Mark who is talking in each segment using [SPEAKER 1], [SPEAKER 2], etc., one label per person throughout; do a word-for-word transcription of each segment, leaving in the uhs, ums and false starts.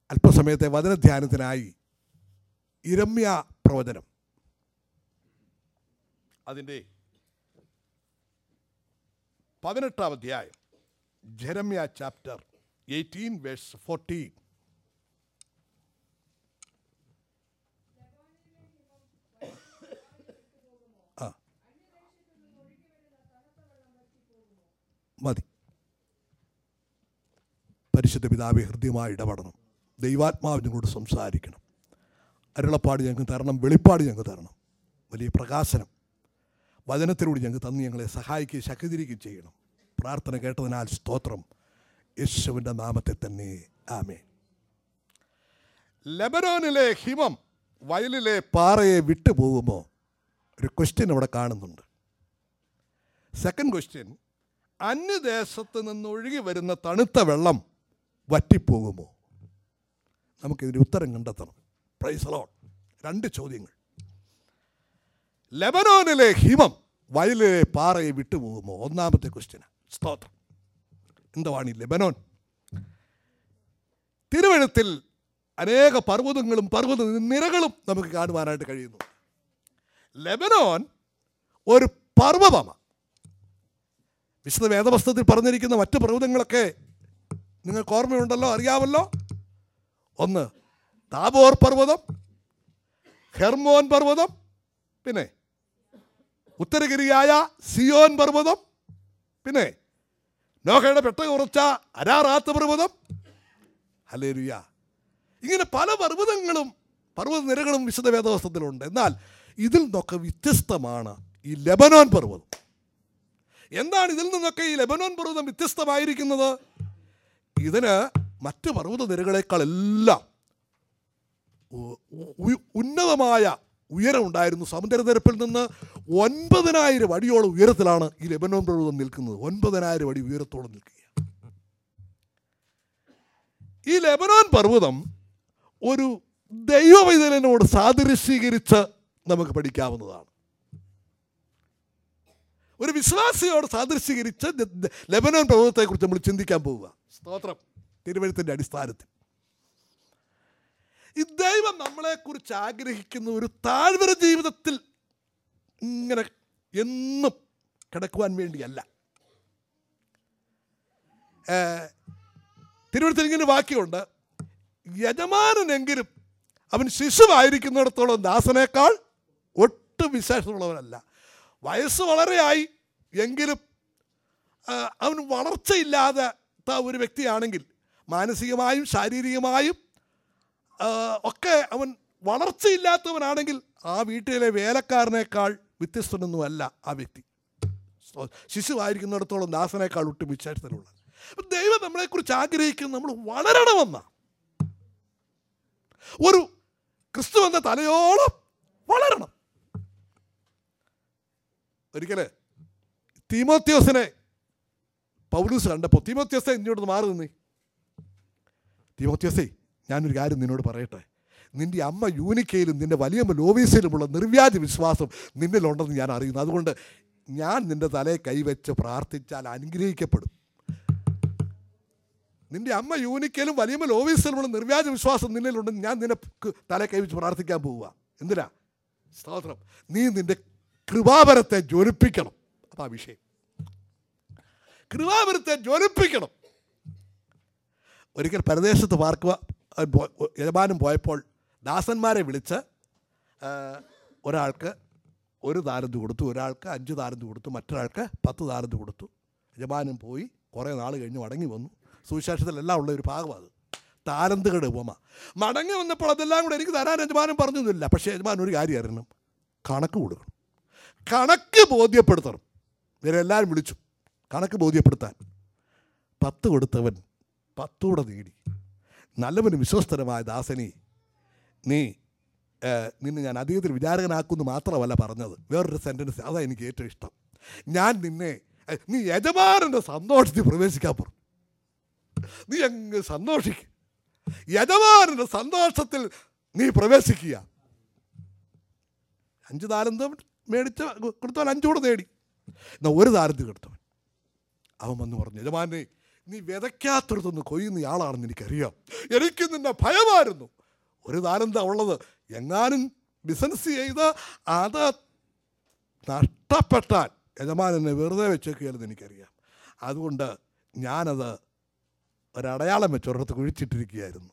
[SPEAKER 1] അല്പസമയത്തെ വചനധ്യാനത്തിനായി യിരെമ്യ പ്രവചനം അതിൻ്റെ പതിനെട്ടാം അധ്യായം, Jeremiah chapter eighteen verse fourteen. ആ മതി. പരിശുദ്ധ പിതാവേ, ഹൃദ്യമായി ഇടപെടണം. ദൈവാത്മാവ് ഞങ്ങളോട് സംസാരിക്കണം. അരുളപ്പാട് ഞങ്ങൾക്ക് തരണം, വെളിപ്പാട് ഞങ്ങൾക്ക് തരണം. വലിയ പ്രകാശനം വചനത്തിലൂടെ ഞങ്ങൾക്ക് തന്ന് ഞങ്ങളെ സഹായിക്കുകയും ശക്തീകരിക്കുകയും ചെയ്യണം. പ്രാർത്ഥന കേട്ടതിനാൽ സ്തോത്രം. യേശുവിൻ്റെ നാമത്തെ തന്നെ ആമേൻ. ലെബനോനിലെ ഹിമം വയലിലെ പാറയെ വിട്ടുപോകുമോ? ഒരു ക്വസ്റ്റ്യൻ അവിടെ കാണുന്നുണ്ട്. സെക്കൻഡ് ക്വസ്റ്റ്യൻ, അന്യദേശത്ത് നിന്ന് ഒഴുകി വരുന്ന തണുത്ത വെള്ളം വറ്റിപ്പോകുമോ? നമുക്കിതിന് ഉത്തരം കണ്ടെത്തണം. Praise the Lord. രണ്ട് ചോദ്യങ്ങൾ. ലെബനോനിലെ ഹിമം വയലിലെ പാറയെ വിട്ടുപോകുമോ? ഒന്നാമത്തെ ക്വസ്റ്റ്യൻ. സ്തോത്രം. എന്തുവാണ് ഈ ലെബനോൻ? തിരുവഴുത്തിൽ അനേക പർവ്വതങ്ങളും പർവ്വത നിരകളും നമുക്ക് കാണുവാനായിട്ട് കഴിയുന്നു. ലെബനോൻ ഒരു പർവ്വതമാണ്. വിശുദ്ധ വേദപുസ്തകത്തിൽ പറഞ്ഞിരിക്കുന്ന മറ്റ് പർവ്വതങ്ങളൊക്കെ നിങ്ങൾക്ക് ഓർമ്മയുണ്ടല്ലോ, അറിയാമല്ലോ. ഒന്ന് താബോർ പർവ്വതം, ഹെർമോൻ പർവ്വതം, പിന്നെ ഉത്തരഗിരിയായ സിയോൻ പർവ്വതം, പിന്നെ നോഹയുടെ പെട്ടകം ഉറച്ച അരാറാത്ത് പർവ്വതം. ഹല്ലേലൂയ. ഇങ്ങനെ പല പർവ്വതങ്ങളും പർവ്വത നിരകളും വിശുദ്ധ വേദപുസ്തകത്തിലുണ്ട്. എന്നാൽ ഇതിൽ നിന്നൊക്കെ വ്യത്യസ്തമാണ് ഈ ലെബനോൻ പർവ്വതം. എന്താണ് ഇതിൽ നിന്നൊക്കെ ഈ ലെബനോൻ പർവ്വതം വ്യത്യസ്തമായിരിക്കുന്നത്? ഇതിന് മറ്റ് പർവ്വത നിരകളേക്കാൾ എല്ലാം ഉന്നതമായ ഉയരം ഉണ്ടായിരുന്നു. സമുദ്രനിരപ്പിൽ നിന്ന് ഒൻപതിനായിരം അടിയോളം ഉയരത്തിലാണ് ഈ ലെബനോൻ പർവ്വതം നിൽക്കുന്നത്. ഒൻപതിനായിരം അടി ഉയരത്തോളം നിൽക്കുക. ഈ ലെബനോൻ പർവ്വതം ഒരു ദൈവവൈതലിനോട് സാദൃശ്യീകരിച്ച് നമുക്ക് പഠിക്കാവുന്നതാണ്. ഒരു വിശ്വാസിയോട് സാദൃശ്യീകരിച്ച് ലെബനോൻ പർവ്വതത്തെക്കുറിച്ച് നമ്മൾ ചിന്തിക്കാൻ പോവുക. സ്തോത്രം. തിരുവഴുത്തിൻ്റെ അടിസ്ഥാനത്തിൽ ഈ ദൈവം നമ്മളെക്കുറിച്ച് ആഗ്രഹിക്കുന്ന ഒരു താഴ്വര ജീവിതത്തിൽ ഇങ്ങനെ എന്നും കിടക്കുവാൻ വേണ്ടിയല്ല. തിരുവഴുത്തിൽ ഇങ്ങനെ വാക്യമുണ്ട്, യജമാനെങ്കിലും അവൻ ശിശുവായിരിക്കുന്നിടത്തോളം ദാസനേക്കാൾ ഒട്ടും വിശേഷമുള്ളവനല്ല. വയസ്സ് വളരെയായി എങ്കിലും അവൻ വളർച്ചയില്ലാത്ത ഒരു വ്യക്തിയാണെങ്കിൽ, മാനസികമായും ശാരീരികമായും ഒക്കെ അവൻ വളർച്ചയില്ലാത്തവനാണെങ്കിൽ ആ വീട്ടിലെ വേലക്കാരനേക്കാൾ വ്യത്യസ്തനൊന്നുമല്ല ആ വ്യക്തി. ശിശുവായിരിക്കുന്നിടത്തോളം ദാസനേക്കാൾ ഒട്ടും വിശേഷത്തിലുള്ള. അപ്പം ദൈവം നമ്മളെക്കുറിച്ച് ആഗ്രഹിക്കുന്നത് നമ്മൾ വളരണമെന്ന ഒരു ക്രിസ്തു എന്ന തലയോളം വളരണം. ഒരിക്കൽ തീമോത്തിയോസിനെ പൗലൂസ് കണ്ടപ്പോൾ, തീമോത്തിയോസെ ഇങ്ങോട്ട് മാറി നിന്നേ, തീമോത്തിയോസേ ഞാനൊരു കാര്യം നിന്നോട് പറയട്ടെ, നിൻ്റെ അമ്മ യൂനിക്കയിലും നിൻ്റെ വലിയമ്മ ലോവീസിലുമുള്ള നിർവ്യാജ വിശ്വാസം നിന്നിലുണ്ടെന്ന് ഞാൻ അറിയുന്നു. അതുകൊണ്ട് ഞാൻ നിൻ്റെ തലയെ കൈവച്ച് പ്രാർത്ഥിച്ചാൽ അനുഗ്രഹിക്കപ്പെടും. നിൻ്റെ അമ്മ യൂനിക്കയിലും വലിയമ്മ ലോവീസിലുമുള്ള നിർവ്യാജ വിശ്വാസം നിന്നിലുണ്ടെന്ന് ഞാൻ നിന്നെ തലയെ കൈവച്ച് പ്രാർത്ഥിക്കാൻ പോവുക. എന്തിനാ? സ്തോത്രം. നീ നിൻ്റെ കൃപാവരത്തെ ജ്വലിപ്പിക്കണം. അതാ വിഷയം. കൃപാവരത്തെ ജ്വലിപ്പിക്കണം. ഒരിക്കൽ പരദേശത്ത് പാർക്കുക യജമാനും പോയപ്പോൾ ദാസന്മാരെ വിളിച്ച് ഒരാൾക്ക് ഒരു താലന്ത് കൊടുത്തു, ഒരാൾക്ക് അഞ്ച് താലന്ത് കൊടുത്തു, മറ്റൊരാൾക്ക് പത്ത് താലന്ത് കൊടുത്തു. യജമാനും പോയി കുറേ നാൾ കഴിഞ്ഞ് മടങ്ങി വന്നു. സുവിശേഷത്തിലെല്ലാം ഉള്ള ഒരു ഭാഗമാണ് അത്, താലന്തുകളുടെ ഉപമ. മടങ്ങി വന്നപ്പോൾ അതെല്ലാം കൂടെ എനിക്ക് തരാൻ യജമാനും പറഞ്ഞൊന്നുമില്ല. പക്ഷേ യജമാൻ ഒരു കാര്യം അറിയണം, കണക്ക് കൊടുക്കണം, കണക്ക് ബോധ്യപ്പെടുത്തണം. ഇവരെല്ലാവരും വിളിച്ചു കണക്ക് ബോധ്യപ്പെടുത്താൻ. പത്ത് കൊടുത്തവൻ പത്തൂടെ നേടി. നല്ലവന് വിശ്വസ്തരമായ ദാസനെ, നീ നിന്നെ ഞാൻ അധികത്തിൽ വിചാരകനാക്കുമെന്ന് മാത്രമല്ല പറഞ്ഞത്, വേറൊരു സെൻറ്റൻസ് അതാണ് എനിക്ക് ഏറ്റവും ഇഷ്ടം. ഞാൻ നിന്നെ നീ യജമാനൻ്റെ സന്തോഷത്തിൽ പ്രവേശിക്കാൻ പറഞ്ഞു. നീ അങ്ങ് സന്തോഷിക്കുക, യജമാനൻ്റെ സന്തോഷത്തിൽ നീ പ്രവേശിക്കുക. അഞ്ച് താലന്ത് മേടിച്ച് കൊടുത്തവൻ അഞ്ചുകൂടെ നേടി. എന്നാൽ ഒരു താലന്ത് കൊടുത്തവൻ അവൻ വന്ന് പറഞ്ഞു, യജമാനെ നീ വിതയ്ക്കാത്തടത്തൊന്ന് കൊയ്യുന്ന ആളാണെന്ന് എനിക്കറിയാം. എനിക്ക് നിന്നെ ഭയമായിരുന്നു. ഒരു താലന്താ ഉള്ളത്. എങ്ങാനും ബിസിനസ് ചെയ്ത് അത് നഷ്ടപ്പെട്ടാൽ യജമാനെന്നെ വെറുതെ വെച്ചേക്കുകയാണെന്ന് എനിക്കറിയാം. അതുകൊണ്ട് ഞാനത് ഒരടയാളം വെച്ച് ഒരിടത്ത് കുഴിച്ചിട്ടിരിക്കുകയായിരുന്നു.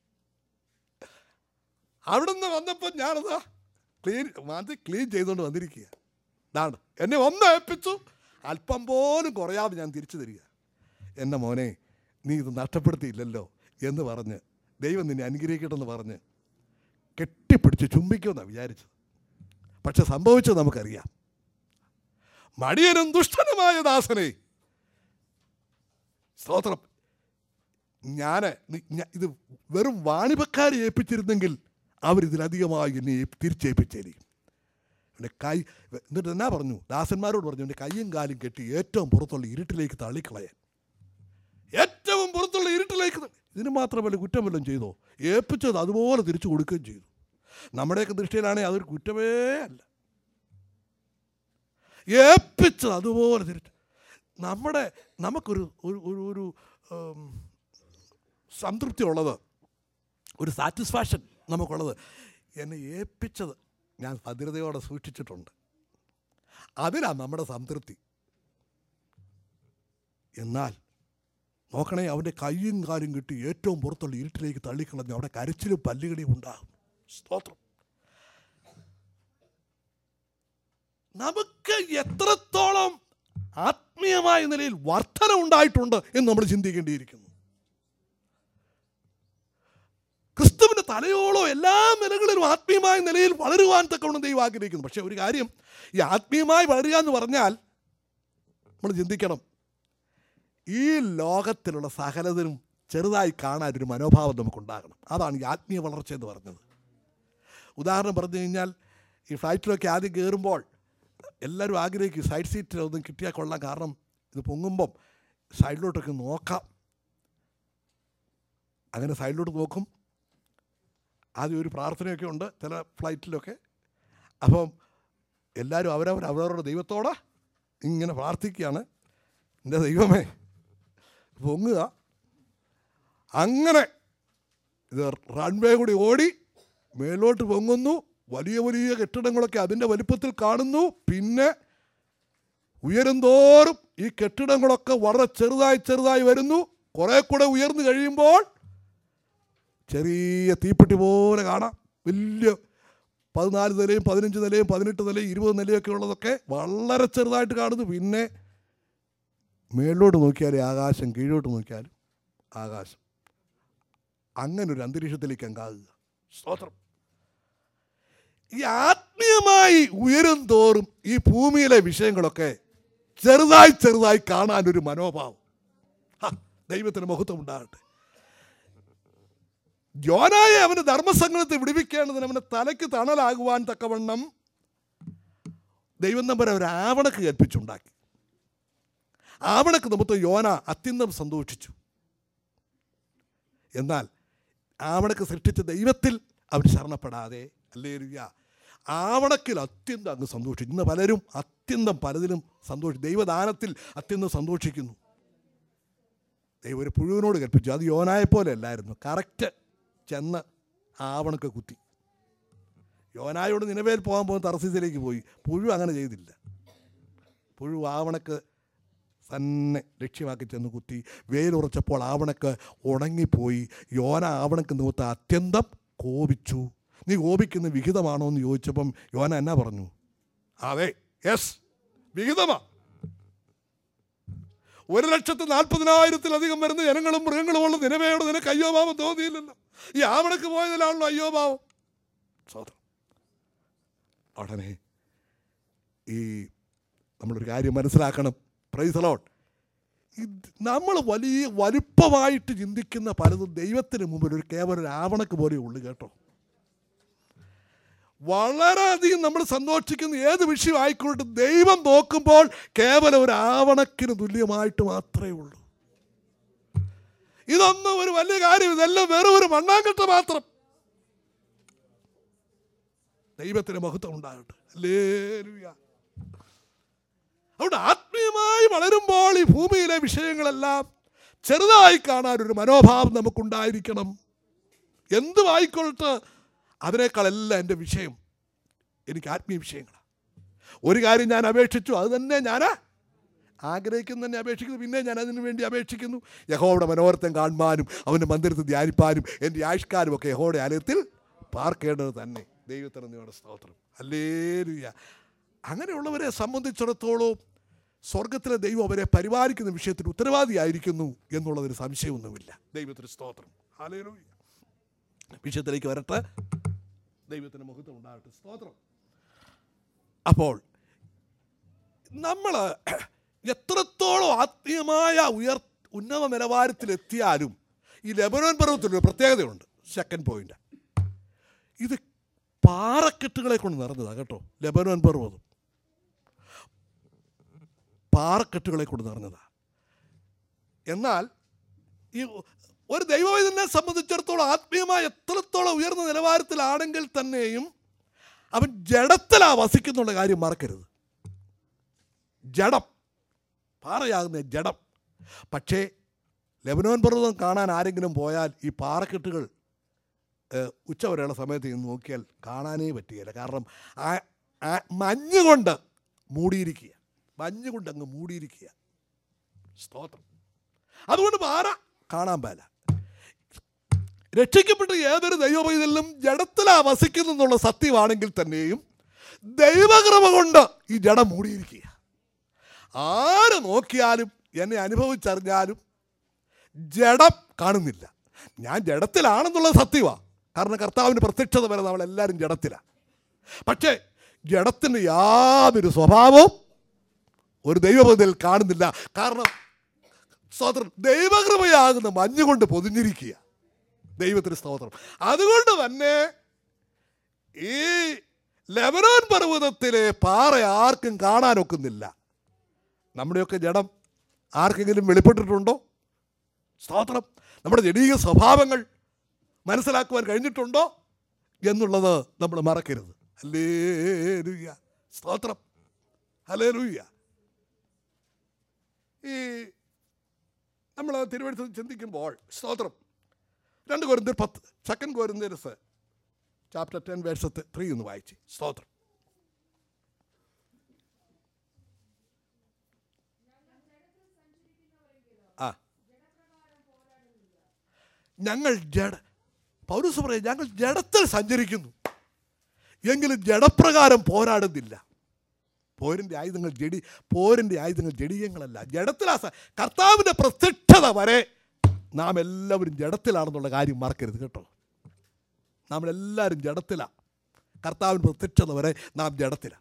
[SPEAKER 1] അവിടെ നിന്ന് വന്നപ്പോൾ ഞാനത് ക്ലീൻ അത് ക്ലീൻ ചെയ്തുകൊണ്ട് വന്നിരിക്കുക. ഇതാണ് എന്നെ ഒന്ന് ഏൽപ്പിച്ചു, അല്പം പോലും കുറയാതെ ഞാൻ തിരിച്ചു തരിക. എൻ്റെ മോനെ, നീ ഇത് നഷ്ടപ്പെടുത്തിയില്ലല്ലോ എന്ന് പറഞ്ഞ് ദൈവം നിന്നെ അനുഗ്രഹിക്കട്ടെന്ന് പറഞ്ഞ് കെട്ടിപ്പിടിച്ച് ചുംബിക്കുമെന്നാണ് വിചാരിച്ചത്. പക്ഷെ സംഭവിച്ചത് നമുക്കറിയാം. മടിയനും ദുഷ്ടനുമായ ദാസനെ, സ്തോത്രം, ഞാൻ ഇത് വെറും വാണിഭക്കാരെ ഏൽപ്പിച്ചിരുന്നെങ്കിൽ അവരിതിലധികമായി എന്നെ തിരിച്ചേൽപ്പിച്ചേരിക്കും. എൻ്റെ കൈ എന്നിട്ട് എന്നാ പറഞ്ഞു, ദാസന്മാരോട് പറഞ്ഞു, എൻ്റെ കയ്യും കാലും കെട്ടി ഏറ്റവും പുറത്തുള്ള ഇരുട്ടിലേക്ക് തള്ളിക്കളയാൻ. ഏറ്റവും പുറത്തുള്ള ഇരുട്ടിലേക്ക്. ഇതിന് മാത്രമല്ല, കുറ്റം വല്ലതും ചെയ്തോ? ഏൽപ്പിച്ചത് അതുപോലെ തിരിച്ചു കൊടുക്കുകയും ചെയ്തു. നമ്മുടെയൊക്കെ ദൃഷ്ടിയിലാണെങ്കിൽ അതൊരു കുറ്റമേ അല്ല. ഏൽപ്പിച്ചത് അതുപോലെ തിരിച്ചു. നമ്മുടെ നമുക്കൊരു ഒരു ഒരു സംതൃപ്തി ഉള്ളത്, ഒരു സാറ്റിസ്ഫാക്ഷൻ നമുക്കുള്ളത്, എന്നെ ഏൽപ്പിച്ചത് ഞാൻ ഭദ്രതയോടെ സൂക്ഷിച്ചിട്ടുണ്ട്, അതിനാണ് നമ്മുടെ സംതൃപ്തി. എന്നാൽ നോക്കണേ, അവൻ്റെ കയ്യും കാലും കിട്ടി ഏറ്റവും പുറത്തുള്ള ഇരുട്ടിലേക്ക് തള്ളിക്കളഞ്ഞ് അവിടെ കരച്ചിലും പല്ലുകടിയും ഉണ്ടാകും. സ്തോത്രം. നമുക്ക് എത്രത്തോളം ആത്മീയമായ നിലയിൽ വർധന ഉണ്ടായിട്ടുണ്ട് എന്ന് നമ്മൾ ചിന്തിക്കേണ്ടിയിരിക്കുന്നു. ക്രിസ്തുവിൻ്റെ തലയോളോ എല്ലാ നിലകളിലും ആത്മീയമായ നിലയിൽ വളരുവാൻ തക്കവണ്ണം ദൈവം ആഗ്രഹിക്കുന്നു. പക്ഷേ ഒരു കാര്യം, ഈ ആത്മീയമായി വളരുക എന്ന് പറഞ്ഞാൽ നമ്മൾ ചിന്തിക്കണം, ഈ ലോകത്തിലുള്ള സകലതിനും ചെറുതായി കാണാനൊരു മനോഭാവം നമുക്കുണ്ടാകണം. അതാണ് ഈ ആത്മീയ വളർച്ച എന്ന് പറഞ്ഞത്. ഉദാഹരണം പറഞ്ഞു കഴിഞ്ഞാൽ, ഈ ഫ്ലൈറ്റിലൊക്കെ ആദ്യം കയറുമ്പോൾ എല്ലാവരും ആഗ്രഹിക്കും സൈഡ് സീറ്റിലൊന്നും കിട്ടിയാൽ കൊള്ളാം, കാരണം ഇത് പൊങ്ങുമ്പം സൈഡിലോട്ടൊക്കെ നോക്കാം. അങ്ങനെ സൈഡിലോട്ട് നോക്കും. ആദ്യം ഒരു പ്രാർത്ഥനയൊക്കെ ഉണ്ട് ചില ഫ്ലൈറ്റിലൊക്കെ. അപ്പം എല്ലാവരും അവരവർ അവരവരുടെ ദൈവത്തോടെ ഇങ്ങനെ പ്രാർത്ഥിക്കുകയാണ്, എൻ്റെ ദൈവമേ പൊങ്ങുക. അങ്ങനെ ഇത് റൺവേ കൂടി ഓടി മേലോട്ട് പൊങ്ങുന്നു. വലിയ വലിയ കെട്ടിടങ്ങളൊക്കെ അതിൻ്റെ വലിപ്പത്തിൽ കാണുന്നു. പിന്നെ ഉയരും തോറും ഈ കെട്ടിടങ്ങളൊക്കെ വളരെ ചെറുതായി ചെറുതായി വരുന്നു. കുറേ കൂടെ ഉയർന്നു കഴിയുമ്പോൾ ചെറിയ തീപ്പെട്ടി പോലെ കാണാം. വലിയ പതിനാല് നിലയും പതിനഞ്ച് നിലയും പതിനെട്ട് നിലയും ഇരുപത് നിലയൊക്കെ ഉള്ളതൊക്കെ വളരെ ചെറുതായിട്ട് കാണുന്നു. പിന്നെ മേളിലോട്ട് നോക്കിയാലും ആകാശം, കീഴോട്ട് നോക്കിയാലും ആകാശം. അങ്ങനൊരു അന്തരീക്ഷത്തിലേക്ക് അങ്ങാകുക. സ്തോത്രം. ഈ ആത്മീയമായി ഉയരും തോറും ഈ ഭൂമിയിലെ വിഷയങ്ങളൊക്കെ ചെറുതായി ചെറുതായി കാണാനൊരു മനോഭാവം. ദൈവത്തിന് മഹത്വം ഉണ്ടാകട്ടെ. യോനായെ അവന് ധർമ്മസംഘത്തെ വിടുവിക്കേണ്ടതിന് അവൻ്റെ തലയ്ക്ക് തണലാകുവാൻ തക്കവണ്ണം ദൈവം നമ്പർ അവർ ആവണക്ക് കൽപ്പിച്ചുണ്ടാക്കി. ആവണക്ക് നിമിത്തം യോന അത്യന്തം സന്തോഷിച്ചു. എന്നാൽ ആവണക്ക് സൃഷ്ടിച്ച ദൈവത്തിൽ അവർ ശരണപ്പെടാതെ, ഹല്ലേലൂയ, ആവണക്കിൽ അത്യന്തം അങ്ങ് സന്തോഷിച്ചു. ഇന്ന് പലരും അത്യന്തം പലതിലും സന്തോഷിച്ചു. ദൈവദാനത്തിൽ അത്യന്തം സന്തോഷിക്കുന്നു. ദൈവം ഒരു പുഴുവിനോട് കൽപ്പിച്ചു. അത് യോനായെപ്പോലെ അല്ലായിരുന്നു. കറക്റ്റ് ചെന്ന് ആവണക്ക് കുത്തി. യോനായോട് നിനവേൽ പോകാൻ പോകുന്ന തർസീസിലേക്ക് പോയി. പുഴു അങ്ങനെ ചെയ്തില്ല. പുഴു ആവണക്ക് തന്നെ ലക്ഷ്യമാക്കി ചെന്ന് കുത്തി. വെയിലുറച്ചപ്പോൾ ആവണക്ക് ഉണങ്ങിപ്പോയി. യോന ആവണക്ക് നിമിത്തം അത്യന്തം കോപിച്ചു. നീ കോപിക്കുന്ന വിഹിതമാണോ എന്ന് ചോദിച്ചപ്പം യോന എന്നാ പറഞ്ഞു? അതെ, യെസ്, വിഹിതമാ. ഒരു ലക്ഷത്തി നാൽപ്പതിനായിരത്തിലധികം വരുന്ന ജനങ്ങളും മൃഗങ്ങളും ഉള്ള നിലവയോട് നിനക്ക് അയ്യോഭാവം തോന്നിയില്ലല്ലോ. ഈ ആവണക്ക് പോയതിലാണല്ലോ അയ്യോഭാവം. സ്വതന്ത്രം. ഉടനെ ഈ നമ്മളൊരു കാര്യം മനസ്സിലാക്കണം. Praise the Lord. നമ്മൾ വലിയ വലുപ്പമായിട്ട് ചിന്തിക്കുന്ന പലതും ദൈവത്തിന് മുമ്പിൽ ഒരു കേവലം ഒരു ആവണക്ക് പോലെ ഉള്ളു കേട്ടോ. വളരെയധികം നമ്മൾ സന്തോഷിക്കുന്ന ഏത് വിഷയം ആയിക്കോട്ടെ, ദൈവം നോക്കുമ്പോൾ കേവലം ഒരു ആവണക്കിന് തുല്യമായിട്ട് മാത്രമേ ഉള്ളൂ. ഇതൊന്നും ഒരു വലിയ കാര്യം, ഇതെല്ലാം വെറും ഒരു മണ്ണാങ്കട്ട മാത്രം. ദൈവത്തിന് മഹത്വം ഉണ്ടാകട്ടെ. ഹല്ലേലൂയ. അതുകൊണ്ട് ആത്മീയമായി വളരുമ്പോൾ ഈ ഭൂമിയിലെ വിഷയങ്ങളെല്ലാം ചെറുതായി കാണാൻ ഒരു മനോഭാവം നമുക്കുണ്ടായിരിക്കണം. എന്തുമായിക്കൊള്ളട്ടെ, അതിനേക്കാളെല്ലാം എൻ്റെ വിഷയം എനിക്ക് ആത്മീയ വിഷയങ്ങളാണ്. ഒരു കാര്യം ഞാൻ അപേക്ഷിച്ചു, അത് തന്നെ ഞാൻ ആഗ്രഹിക്കുന്നു തന്നെ അപേക്ഷിക്കുന്നു, പിന്നെ ഞാൻ അതിനു വേണ്ടി അപേക്ഷിക്കുന്നു. യഹോവയുടെ മനോഹരത്വം കാണുവാനും അവൻ്റെ മന്ദിരത്തിൽ ധ്യാനിപ്പാനും എൻ്റെ ആയുഷ്കാരും ഒക്കെ യഹോവയുടെ ആലയത്തിൽ പാർക്കേണ്ടത് തന്നെ. ദൈവത്തിന് നിങ്ങളുടെ സ്തോത്രം. ഹല്ലേലൂയ. അങ്ങനെയുള്ളവരെ സംബന്ധിച്ചിടത്തോളം സ്വർഗത്തിലെ ദൈവം അവരെ പരിപാലിക്കുന്ന വിഷയത്തിൽ ഉത്തരവാദിയായിരിക്കുന്നു എന്നുള്ളതൊരു സംശയമൊന്നുമില്ല. ദൈവത്തിന് സ്തോത്രം. ഹല്ലേലൂയ. വിഷയത്തിലേക്ക് വരട്ടെ. ദൈവത്തിന് മഹത്വം ഉണ്ടാകട്ടെ. സ്തോത്രം. അപ്പോൾ നമ്മൾ എത്രത്തോളം ആത്മീയമായ ഉയർ ഉന്നത നിലവാരത്തിലെത്തിയാലും ഈ ലെബനോൻ പർവ്വതത്തിലൊരു പ്രത്യേകതയുണ്ട്. സെക്കൻഡ് പോയിന്റ്, ഇത് പാറക്കെട്ടുകളെ കൊണ്ട് നിറഞ്ഞതാണ് കേട്ടോ. ലെബനോൻ പർവ്വതം പാറക്കെട്ടുകളെ കൊണ്ട് നിറഞ്ഞതാണ്. എന്നാൽ ഈ ഒരു ദൈവവേദനെ സംബന്ധിച്ചിടത്തോളം ആത്മീയമായ എത്രത്തോളം ഉയർന്ന നിലവാരത്തിലാണെങ്കിൽ തന്നെയും അവൻ ജഡത്തിലാ വസിക്കുന്നുള്ള കാര്യം മറക്കരുത്. ജഡം, പാറയാകുന്ന ജഡം. പക്ഷേ ലെബനോൻ പർവ്വതം കാണാൻ ആരെങ്കിലും പോയാൽ ഈ പാറക്കെട്ടുകൾ ഉച്ചവരെയുള്ള സമയത്ത് ഇന്ന് നോക്കിയാൽ കാണാനേ പറ്റുകയില്ല. കാരണം മഞ്ഞ് കൊണ്ട് മൂടിയിരിക്കുക, മഞ്ഞ് കൊണ്ട് അങ്ങ് മൂടിയിരിക്കുക. സ്തോത്രം. അതുകൊണ്ട് പാറ കാണാൻ പാല. രക്ഷിക്കപ്പെട്ട ഏതൊരു ദൈവപൈതലിലും ജഡത്തിലാ വസിക്കുന്നു എന്നുള്ള സത്യമാണെങ്കിൽ തന്നെയും ദൈവകൃപ കൊണ്ട് ഈ ജഡം മൂടിയിരിക്കുക. ആര് നോക്കിയാലും എന്നെ അനുഭവിച്ചറിഞ്ഞാലും ജഡം കാണുന്നില്ല. ഞാൻ ജഡത്തിലാണെന്നുള്ളത് സത്യമാണ്. കാരണം കർത്താവിൻ്റെ പ്രത്യക്ഷത വരെ നമ്മളെല്ലാവരും ജഡത്തിലാണ്. പക്ഷേ ജഡത്തിൻ്റെ യാതൊരു സ്വഭാവവും ഒരു ദൈവപൈതൽ കാണുന്നില്ല. കാരണം സ്തോത്രം, ദൈവകൃപയാകുന്ന മഞ്ഞുകൊണ്ട് പൊതിഞ്ഞിരിക്കുക. ദൈവത്തിന് സ്തോത്രം. അതുകൊണ്ട് തന്നെ ഈ ലെബനോൻ പർവ്വതത്തിലെ പാറ ആർക്കും കാണാനൊക്കുന്നില്ല. നമ്മുടെയൊക്കെ ജഡം ആർക്കെങ്കിലും വെളിപ്പെട്ടിട്ടുണ്ടോ? സ്തോത്രം. നമ്മുടെ ജഡീക സ്വഭാവങ്ങൾ മനസ്സിലാക്കുവാൻ കഴിഞ്ഞിട്ടുണ്ടോ എന്നുള്ളത് നമ്മൾ മറക്കരുത്. ഹല്ലേലൂയ. സ്തോത്രം. ഹല്ലേലൂയ. ഈ നമ്മൾ തിരുവഴുത്തിൽ ചിന്തിക്കുമ്പോൾ സ്തോത്രം, രണ്ട് കൊരിന്ത്യർ പത്ത് second Corinthians chapter ten verse three എന്ന് വായിച്ച്. സ്തോത്രം. ആ ഞങ്ങൾ ജഡ പൗലോസ് പറയും, ഞങ്ങൾ ജഡത്തിൽ സഞ്ചരിക്കുന്നു എങ്കിലും ജഡപ്രകാരം പോരാടുന്നില്ല. പോരിൻ്റെ ആയുധങ്ങൾ ജഡി പോരിൻ്റെ ആയുധങ്ങൾ ജഡീയങ്ങളല്ല, ജഡത്തിലാ. കർത്താവിൻ്റെ പ്രത്യക്ഷത വരെ നാം എല്ലാവരും ജഡത്തിലാണെന്നുള്ള കാര്യം മറക്കരുത് കേട്ടോ. നമ്മളെല്ലാവരും ജഡത്തിലാണ്. കർത്താവിൻ്റെ പ്രത്യക്ഷത വരെ നാം ജഡത്തിലാണ്.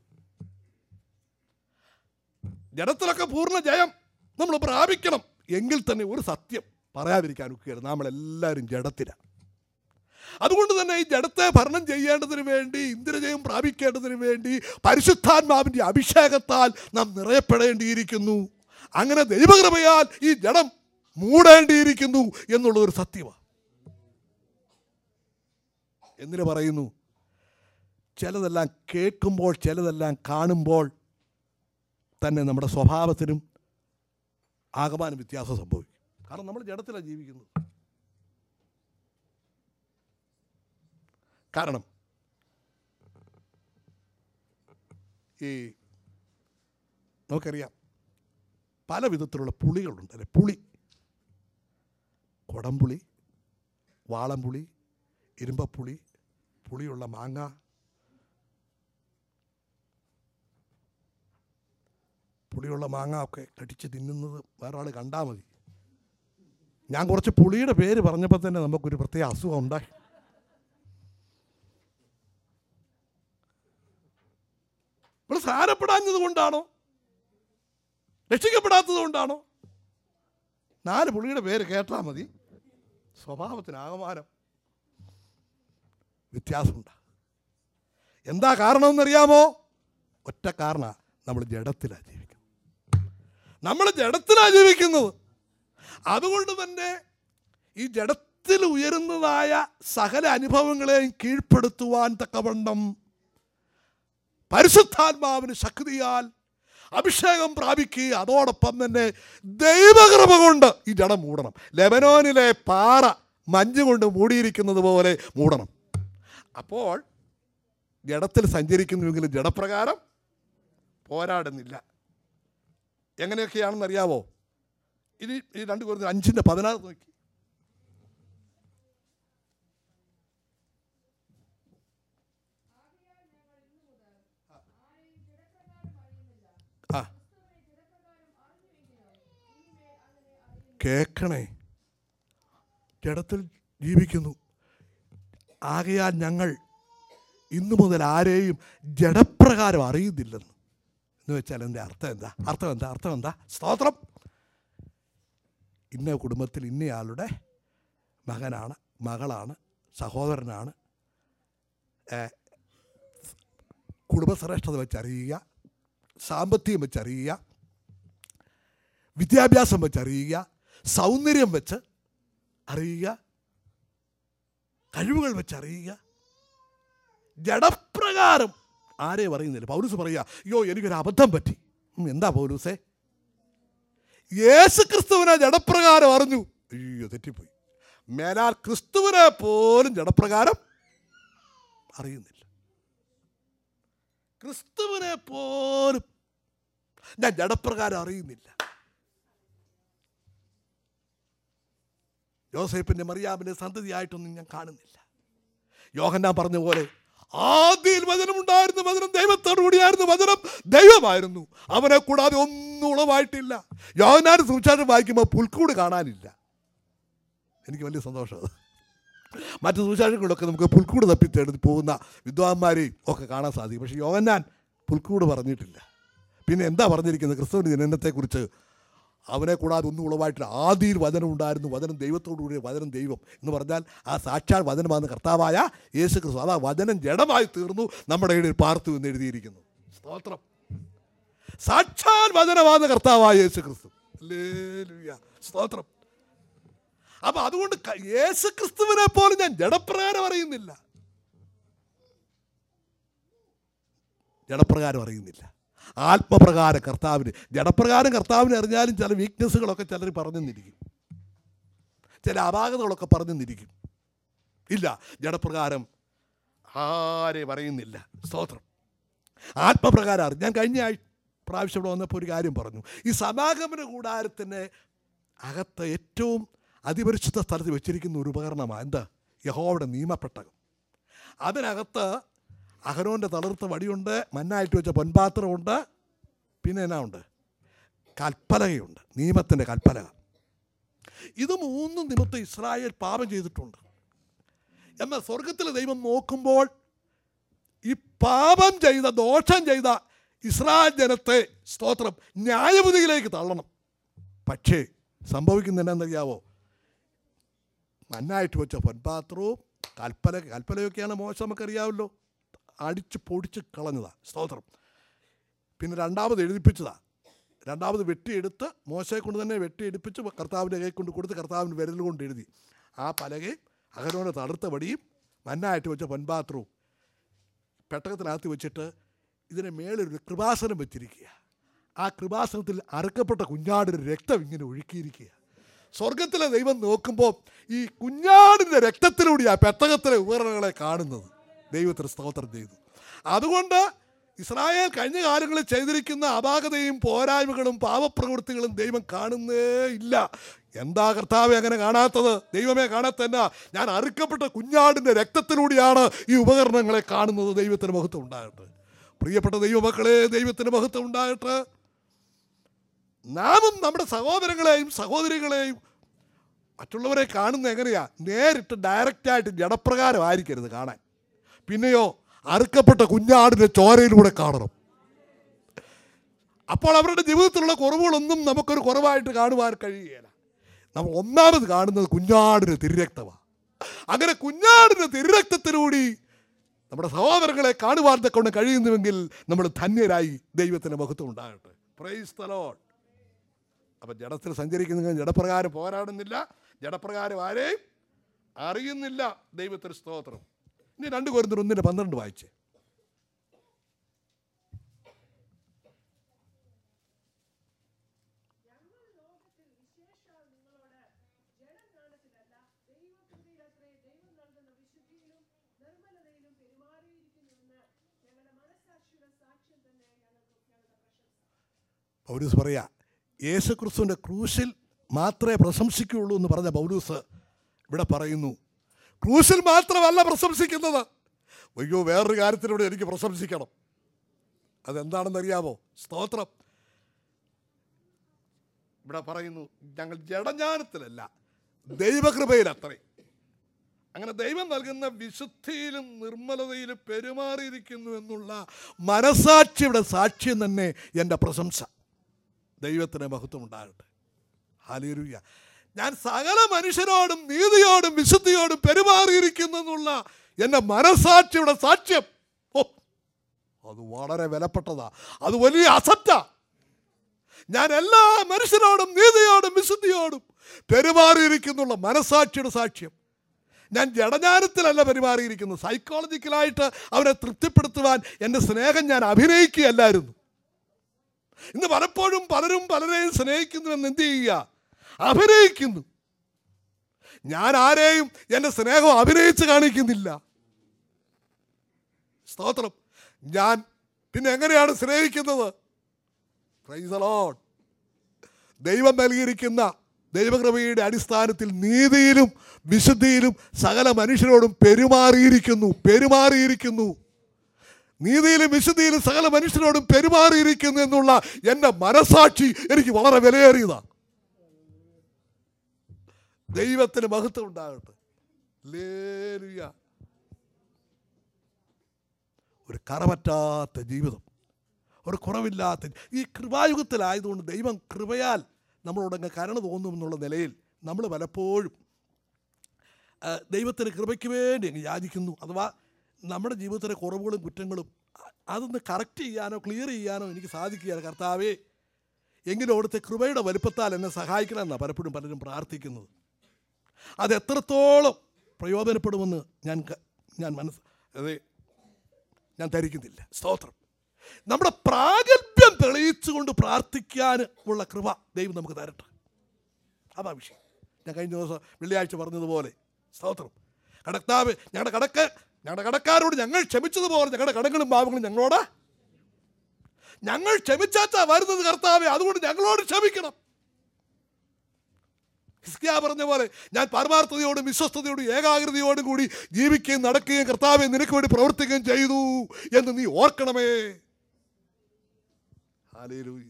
[SPEAKER 1] ജഡത്തിലൊക്കെ പൂർണ്ണ ജയം നമ്മൾ പ്രാപിക്കണം എങ്കിൽ തന്നെ ഒരു സത്യം പറയാതിരിക്കാൻ ഒക്കുകയാണ്, നമ്മളെല്ലാവരും ജഡത്തിലാണ്. അതുകൊണ്ട് തന്നെ ഈ ജഡത്തെ ഭരണം ചെയ്യേണ്ടതിന് വേണ്ടി, ഇന്ദ്രജയം പ്രാപിക്കേണ്ടതിന് വേണ്ടി പരിശുദ്ധാത്മാവിൻ്റെ അഭിഷേകത്താൽ നാം നിറയപ്പെടേണ്ടിയിരിക്കുന്നു. അങ്ങനെ ദൈവകൃപയാൽ ഈ ജഡം മൂടേണ്ടിയിരിക്കുന്നു എന്നുള്ളതൊരു സത്യമാണ്. എന്തിനു പറയുന്നു? ചിലതെല്ലാം കേൾക്കുമ്പോൾ, ചിലതെല്ലാം കാണുമ്പോൾ തന്നെ നമ്മുടെ സ്വഭാവത്തിനും ആകമാനം വ്യത്യാസം സംഭവിക്കും. കാരണം നമ്മൾ ജഡത്തിലാണ് ജീവിക്കുന്നത്. കാരണം ഈ നമുക്കറിയാം പല വിധത്തിലുള്ള പുളികളുണ്ട് അല്ലെ. പുളി, കുടംപുളി, വാളംപുളി, ഇരുമ്പപ്പുളി, പുളിയുള്ള മാങ്ങ, പുളിയുള്ള മാങ്ങ ഒക്കെ കടിച്ച് തിന്നുന്നത് വേറെ ആൾ കണ്ടാൽ മതി. ഞാൻ കുറച്ച് പുളിയുടെ പേര് പറഞ്ഞപ്പോൾ തന്നെ നമുക്കൊരു പ്രത്യേക അസുഖം ഉണ്ടായി. നമ്മൾ സാരപ്പെടാഞ്ഞത് കൊണ്ടാണോ? രക്ഷിക്കപ്പെടാത്തത് കൊണ്ടാണോ? നാല് പുള്ളിയുടെ പേര് കേട്ടാൽ മതി, സ്വഭാവത്തിന് ആകമാനം വ്യത്യാസമുണ്ട്. എന്താ കാരണമെന്നറിയാമോ? ഒറ്റ കാരണ, നമ്മൾ ജഡത്തിലാണ് ജീവിക്കുന്നത്. നമ്മൾ ജഡത്തിലാണ് ജീവിക്കുന്നത്. അതുകൊണ്ട് തന്നെ ഈ ജഡത്തിൽ ഉയരുന്നതായ സകല അനുഭവങ്ങളെയും കീഴ്പ്പെടുത്തുവാൻ തക്കവണ്ണം പരിശുദ്ധാത്മാവിന് ശക്തിയാൽ അഭിഷേകം പ്രാപിക്കുക, അതോടൊപ്പം തന്നെ ദൈവകൃപ കൊണ്ട് ഈ ജഡം മൂടണം. ലെബനോനിലെ പാറ മഞ്ഞ് കൊണ്ട് മൂടിയിരിക്കുന്നത് പോലെ മൂടണം. അപ്പോൾ ജഡത്തിൽ സഞ്ചരിക്കുന്നുവെങ്കിലും ജഡപ്രകാരം പോരാടുന്നില്ല. എങ്ങനെയൊക്കെയാണെന്ന് അറിയാവോ? ഇനി ഈ രണ്ട് കൊരിന്ത്യർ അഞ്ചിൻ്റെ പതിനാറ് നോക്കി. ആ കേൾക്കണേ, ജഡത്തിൽ ജീവിക്കുന്നു. ആകയാൽ ഞങ്ങൾ ഇന്നു മുതൽ ആരെയും ജഡപ്രകാരം അറിയുന്നില്ലെന്ന്. എന്ന് വെച്ചാൽ എൻ്റെ അർത്ഥം എന്താ? അർത്ഥം എന്താ? അർത്ഥം എന്താ? സ്തോത്രം. ഇന്ന കുടുംബത്തിൽ ഇന്നയാളുടെ മകനാണ്, മകളാണ്, സഹോദരനാണ്. കുടുംബശ്രേഷ്ഠത വെച്ചറിയുക, സാമ്പത്തികം വെച്ചറിയുക, വിദ്യാഭ്യാസം വെച്ചറിയുക, സൗന്ദര്യം വെച്ച് അറിയുക, കഴിവുകൾ വെച്ചറിയുക. ജഡപ്രകാരം ആരെയും അറിയുന്നില്ല. പൗലൂസ് പറയുക, അയ്യോ എനിക്കൊരു അബദ്ധം പറ്റി. എന്താ പൗലൂസേ? യേശു ക്രിസ്തുവിനെ ജഡപ്രകാരം അറിഞ്ഞു, അയ്യോ തെറ്റിപ്പോയി. മേലാൽ ക്രിസ്തുവിനെ പോലും ജഡപ്രകാരം അറിയുന്നില്ല. ക്രിസ്തുവിനെ പോലും ഞാൻ ജഡപ്രകാരം അറിയുന്നില്ല. യോസേപ്പിൻ്റെ മറിയാമിൻ്റെ സന്തതിയായിട്ടൊന്നും ഞാൻ കാണുന്നില്ല. യോഹന്നാൻ പറഞ്ഞ പോലെ ആദിയിൽ വചനമുണ്ടായിരുന്നു, വചനം ദൈവത്തോടു കൂടിയായിരുന്നു, വചനം ദൈവമായിരുന്നു, അവനെ കൂടാതെ ഒന്നും ഉളവായിട്ടില്ല. യോഹന്നാൻ സുവിശേഷം വായിക്കുമ്പോൾ പുൽക്കൂട് കാണാനില്ല. എനിക്ക് വലിയ സന്തോഷം. മറ്റു സുവിശേഷങ്ങളിലൊക്കെ നമുക്ക് പുൽക്കൂട് തപ്പിത്തെടുത്ത് പോകുന്ന വിദ്വാന്മാരെയും ഒക്കെ കാണാൻ സാധിക്കും. പക്ഷേ യോഹന്നാൻ പുൽക്കൂട് പറഞ്ഞിട്ടില്ല. പിന്നെ എന്താ പറഞ്ഞിരിക്കുന്നത്? ക്രിസ്തുവിൻ്റെ ജനനത്തെക്കുറിച്ച് അവനെ കൂടാതെ ഒന്നും ഉളവായിട്ടില്ല. ആദിയിൽ വചനം ഉണ്ടായിരുന്നു, വചനം ദൈവത്തോടു കൂടിയ, വചനം ദൈവം എന്ന് പറഞ്ഞാൽ ആ സാക്ഷാൽ വചനമാണ് കർത്താവായ യേശു ക്രിസ്തു. അതാ വചനം ജഡമായി തീർന്നു, നമ്മുടെ ഇടയിൽ പാർത്തു എന്ന് എഴുതിയിരിക്കുന്നു. സ്തോത്രം. സാക്ഷാൽ വചനമാണ് കർത്താവായ യേശു ക്രിസ്തു. ഹല്ലേലൂയ, സ്തോത്രം. അപ്പം അതുകൊണ്ട് യേശു ക്രിസ്തുവിനെ പോലും ഞാൻ ജഡപ്രകാരം അറിയുന്നില്ല. ജഡപ്രകാരം അറിയുന്നില്ല, ആത്മപ്രകാരം കർത്താവിന്. ജഡപ്രകാരം കർത്താവിനെ അറിഞ്ഞാലും ചില വീക്ക്നെസ്സുകളൊക്കെ ചിലർ പറഞ്ഞെന്നിരിക്കും, ചില അപാകതകളൊക്കെ പറഞ്ഞെന്നിരിക്കും. ഇല്ല, ജഡപ്രകാരം ആരെയും അറിയുന്നില്ല. സ്തോത്രം. ആത്മപ്രകാരം അറിഞ്ഞു. ഞാൻ കഴിഞ്ഞ ആഴ്ച പ്രാവശ്യം ഇവിടെ വന്നപ്പോൾ ഒരു കാര്യം പറഞ്ഞു. ഈ സമാഗമന കൂടാരത്തിന് അകത്ത് ഏറ്റവും അതിപരിശുദ്ധ സ്ഥലത്ത് വെച്ചിരിക്കുന്ന ഒരു ഉപകരണമാണ് എന്താ? യഹോവയുടെ നിയമപ്പെട്ടകം. അതിനകത്ത് അഹരോൻ്റെ തളിർത്ത വടിയുണ്ട്, മന്നായിട്ട് വെച്ച പൊൻപാത്രമുണ്ട്, പിന്നെ എന്നാ ഉണ്ട്? കൽപ്പലകയുണ്ട്, നിയമത്തിൻ്റെ കൽപ്പലക. ഇത് മൂന്നും നിമിത്തം ഇസ്രായേൽ പാപം ചെയ്തിട്ടുണ്ട്. എന്നാൽ സ്വർഗത്തിലെ ദൈവം നോക്കുമ്പോൾ ഈ പാപം ചെയ്ത, ദോഷം ചെയ്ത ഇസ്രായേൽ ജനത്തെ, സ്തോത്രം, ന്യായവിധിയിലേക്ക് തള്ളണം. പക്ഷേ സംഭവിക്കുന്ന എന്നാന്നറിയാവോ? മന്നായിട്ട് വെച്ച പൊൻപാത്രവും കൽപ്പല കൽപ്പലയൊക്കെയാണ് മോശം, നമുക്കറിയാമല്ലോ. അടിച്ച് പൊടിച്ച് കളഞ്ഞതാണ്. സ്തോത്രം. പിന്നെ രണ്ടാമത് എഴുതിപ്പിച്ചതാണ്. രണ്ടാമത് വെട്ടിയെടുത്ത് മോശയെ കൊണ്ട് തന്നെ വെട്ടിയെടുപ്പിച്ച് കർത്താവിൻ്റെ കൈ കൊണ്ട് കൊടുത്ത് കർത്താവിൻ്റെ വിരൽ കൊണ്ട് എഴുതി. ആ പലകയും അഹരോൻ്റെ തളിർത്ത വടിയും മന്നായിട്ട് വെച്ച പൊൻപാത്രവും പെട്ടകത്തിനകത്ത് വെച്ചിട്ട് ഇതിനെ മേലൊരു കൃപാസനം വെച്ചിരിക്കുക. ആ കൃപാസനത്തിൽ അറുക്കപ്പെട്ട കുഞ്ഞാടിൻ്റെ രക്തം ഇങ്ങനെ ഒഴുക്കിയിരിക്കുക. സ്വർഗത്തിലെ ദൈവം നോക്കുമ്പോൾ ഈ കുഞ്ഞാടിൻ്റെ രക്തത്തിലൂടെ ആ പെട്ടകത്തിലെ ഉപകരണങ്ങളെ കാണുന്നത്. ദൈവത്തിന് സ്തോത്രം ചെയ്തു. അതുകൊണ്ട് ഇസ്രായേൽ കഴിഞ്ഞ കാലങ്ങളിൽ ചെയ്തിരിക്കുന്ന അപാകതയും പോരായ്മകളും പാപപ്രവൃത്തികളും ദൈവം കാണുന്നേ ഇല്ല. എന്താ കർത്താവെ അങ്ങനെ കാണാത്തത്? ദൈവമേ കാണാത്തന്നെ, ഞാൻ അറുക്കപ്പെട്ട കുഞ്ഞാടിൻ്റെ രക്തത്തിലൂടെയാണ് ഈ ഉപകരണങ്ങളെ കാണുന്നത്. ദൈവത്തിന് മഹത്വം ഉണ്ടാകട്ടെ. പ്രിയപ്പെട്ട ദൈവമക്കളെ, ദൈവത്തിന് മഹത്വം ഉണ്ടാകട്ടെ. നാമും നമ്മുടെ സഹോദരങ്ങളെയും സഹോദരികളെയും മറ്റുള്ളവരെ കാണുന്നത് എങ്ങനെയാ? നേരിട്ട് ഡയറക്റ്റായിട്ട് ജഡപ്രകാരം ആയിരിക്കരുത് കാണാൻ. പിന്നെയോ അറുക്കപ്പെട്ട കുഞ്ഞാടിൻ്റെ ചോരയിലൂടെ കാണണം. അപ്പോൾ അവരുടെ ജീവിതത്തിലുള്ള കുറവുകളൊന്നും നമുക്കൊരു കുറവായിട്ട് കാണുവാൻ കഴിയുകയില്ല. നമ്മൾ ഒന്നാമത് കാണുന്നത് കുഞ്ഞാടിൻ്റെ തിരുരക്തമാണ്. അങ്ങനെ കുഞ്ഞാടിൻ്റെ തിരുരക്തത്തിലൂടെ നമ്മുടെ സഹോദരങ്ങളെ കാണുവാൻ കൊണ്ട് കഴിയുന്നുവെങ്കിൽ നമ്മൾ ധന്യരായി. ദൈവത്തിൻ്റെ മഹത്വം ഉണ്ടാകട്ടെ. Praise the Lord. അപ്പം ജഡത്തിൽ സഞ്ചരിക്കുന്ന ജഡപ്രകാരം പോരാടുന്നില്ല, ജഡപ്രകാരം ആരെയും അറിയുന്നില്ല. ദൈവത്തിന് സ്തോത്രം. ഇനി രണ്ട് കൊരിന്ത്യർ ഒന്നിൻ്റെ പന്ത്രണ്ട് വായിച്ചേ. പൗലൂസ് പറയാ, യേശുക്രിസ്തുവിൻ്റെ ക്രൂശിൽ മാത്രമേ പ്രശംസിക്കുകയുള്ളൂ എന്ന് പറഞ്ഞ പൗലൂസ് ഇവിടെ പറയുന്നു, ക്രൂശിൽ മാത്രമല്ല പ്രശംസിക്കുന്നത്, അയ്യോ വേറൊരു കാര്യത്തിലൂടെ എനിക്ക് പ്രശംസിക്കണം. അതെന്താണെന്നറിയാമോ? സ്തോത്രം. ഇവിടെ പറയുന്നു, ഞങ്ങൾ ജഡജ്ഞാനത്തിലല്ല ദൈവകൃപയിലത്രേ. അങ്ങനെ ദൈവം നൽകുന്ന വിശുദ്ധിയിലും നിർമ്മലതയിലും പെരുമാറിയിരിക്കുന്നു എന്നുള്ള മനസാക്ഷിയുടെ സാക്ഷ്യം തന്നെ എൻ്റെ പ്രശംസ. ദൈവത്തിന് മഹത്വം ഉണ്ടാകട്ടെ. ഹല്ലേലൂയ. ഞാൻ സകല മനുഷ്യരോടും നീതിയോടും വിശുദ്ധിയോടും പെരുമാറിയിരിക്കുന്നു എന്നുള്ള എൻ്റെ മനസാക്ഷിയുടെ സാക്ഷ്യം, ഓ അത് വളരെ വിലപ്പെട്ടതാ, അത് വലിയ അസറ്റാ. ഞാൻ എല്ലാ മനുഷ്യരോടും നീതിയോടും വിശുദ്ധിയോടും പെരുമാറിയിരിക്കുന്നുള്ള മനസാക്ഷിയുടെ സാക്ഷ്യം. ഞാൻ ജഡജ്ഞാനത്തിലല്ല പെരുമാറിയിരിക്കുന്നു. സൈക്കോളജിക്കലായിട്ട് അവരെ തൃപ്തിപ്പെടുത്തുവാൻ എൻ്റെ സ്നേഹം ഞാൻ അഭിനയിക്കുകയല്ലായിരുന്നു. ഇന്ന് പലപ്പോഴും പലരും പലരെയും സ്നേഹിക്കുന്നുവെന്ന് എന്ത് ചെയ്യുക? അഭിനയിക്കുന്നു. ഞാൻ ആരെയും എൻ്റെ സ്നേഹം അഭിനയിച്ച് കാണിക്കുന്നില്ല. സ്തോത്രം. ഞാൻ പിന്നെ എങ്ങനെയാണ് സ്നേഹിക്കുന്നത്? Praise the Lord. ദൈവം നൽകിയിരിക്കുന്ന ദൈവകൃപയുടെ അടിസ്ഥാനത്തിൽ നീതിയിലും വിശുദ്ധിയിലും സകല മനുഷ്യരോടും പെരുമാറിയിരിക്കുന്നു പെരുമാറിയിരിക്കുന്നു നീതിയിലും വിശുദ്ധിയിലും സകല മനുഷ്യരോടും പെരുമാറിയിരിക്കുന്നു എന്നുള്ള എൻ്റെ മനസാക്ഷി എനിക്ക് വളരെ വിലയേറിയതാണ്. ദൈവത്തിന് മഹത്വം ഉണ്ടാകട്ടെ. ഹല്ലേലൂയ. ഒരു കറപറ്റാത്ത ജീവിതം, ഒരു കുറവില്ലാത്ത ഈ കൃപായുഗത്തിലായതുകൊണ്ട് ദൈവം കൃപയാൽ നമ്മളോടങ്ങ് കരുണ തോന്നുമെന്നുള്ള നിലയിൽ നമ്മൾ പലപ്പോഴും ദൈവത്തിന് കൃപയ്ക്ക് വേണ്ടി അങ്ങ് യാചിക്കുന്നു. അഥവാ നമ്മുടെ ജീവിതത്തിലെ കുറവുകളും കുറ്റങ്ങളും അതൊന്ന് കറക്റ്റ് ചെയ്യാനോ ക്ലിയർ ചെയ്യാനോ എനിക്ക് സാധിക്കുകയാണ്. കർത്താവേ, എങ്കിലും അവിടുത്തെ കൃപയുടെ വലുപ്പത്താൽ എന്നെ സഹായിക്കണമെന്നാണ് പലപ്പോഴും പലരും പ്രാർത്ഥിക്കുന്നത്. അത് എത്രത്തോളം പ്രയോജനപ്പെടുമെന്ന് ഞാൻ ഞാൻ മനസ്സ് അതെ ഞാൻ ധരിക്കുന്നില്ല. സ്തോത്രം. നമ്മുടെ പ്രാഗൽഭ്യം തെളിയിച്ചുകൊണ്ട് പ്രാർത്ഥിക്കാൻ ഉള്ള കൃപ ദൈവം നമുക്ക് തരട്ടെ. അതാ വിഷയം. ഞാൻ കഴിഞ്ഞ ദിവസം വെള്ളിയാഴ്ച പറഞ്ഞതുപോലെ, സ്തോത്രം, കടക്കാവ് ഞങ്ങളുടെ കടക്ക ഞങ്ങളുടെ കടക്കാരോട് ഞങ്ങൾ ക്ഷമിച്ചതുപോലെ ഞങ്ങളുടെ കടങ്ങളും പാപങ്ങളും ഞങ്ങളോട് ഞങ്ങൾ ക്ഷമിച്ചാച്ചാ വരുന്നത് കർത്താവേ, അതുകൊണ്ട് ഞങ്ങളോട് ക്ഷമിക്കണം. ഹിസ്കിയാ പറഞ്ഞ പോലെ ഞാൻ പരമാർത്ഥതയോടും വിശ്വസ്തയോടും ഏകാഗ്രതയോടും കൂടി ജീവിക്കുകയും നടക്കുകയും കർത്താവെ നിനക്ക് വേണ്ടി പ്രവർത്തിക്കുകയും ചെയ്തു എന്ന് നീ ഓർക്കണമേ. ഹല്ലേലൂയ.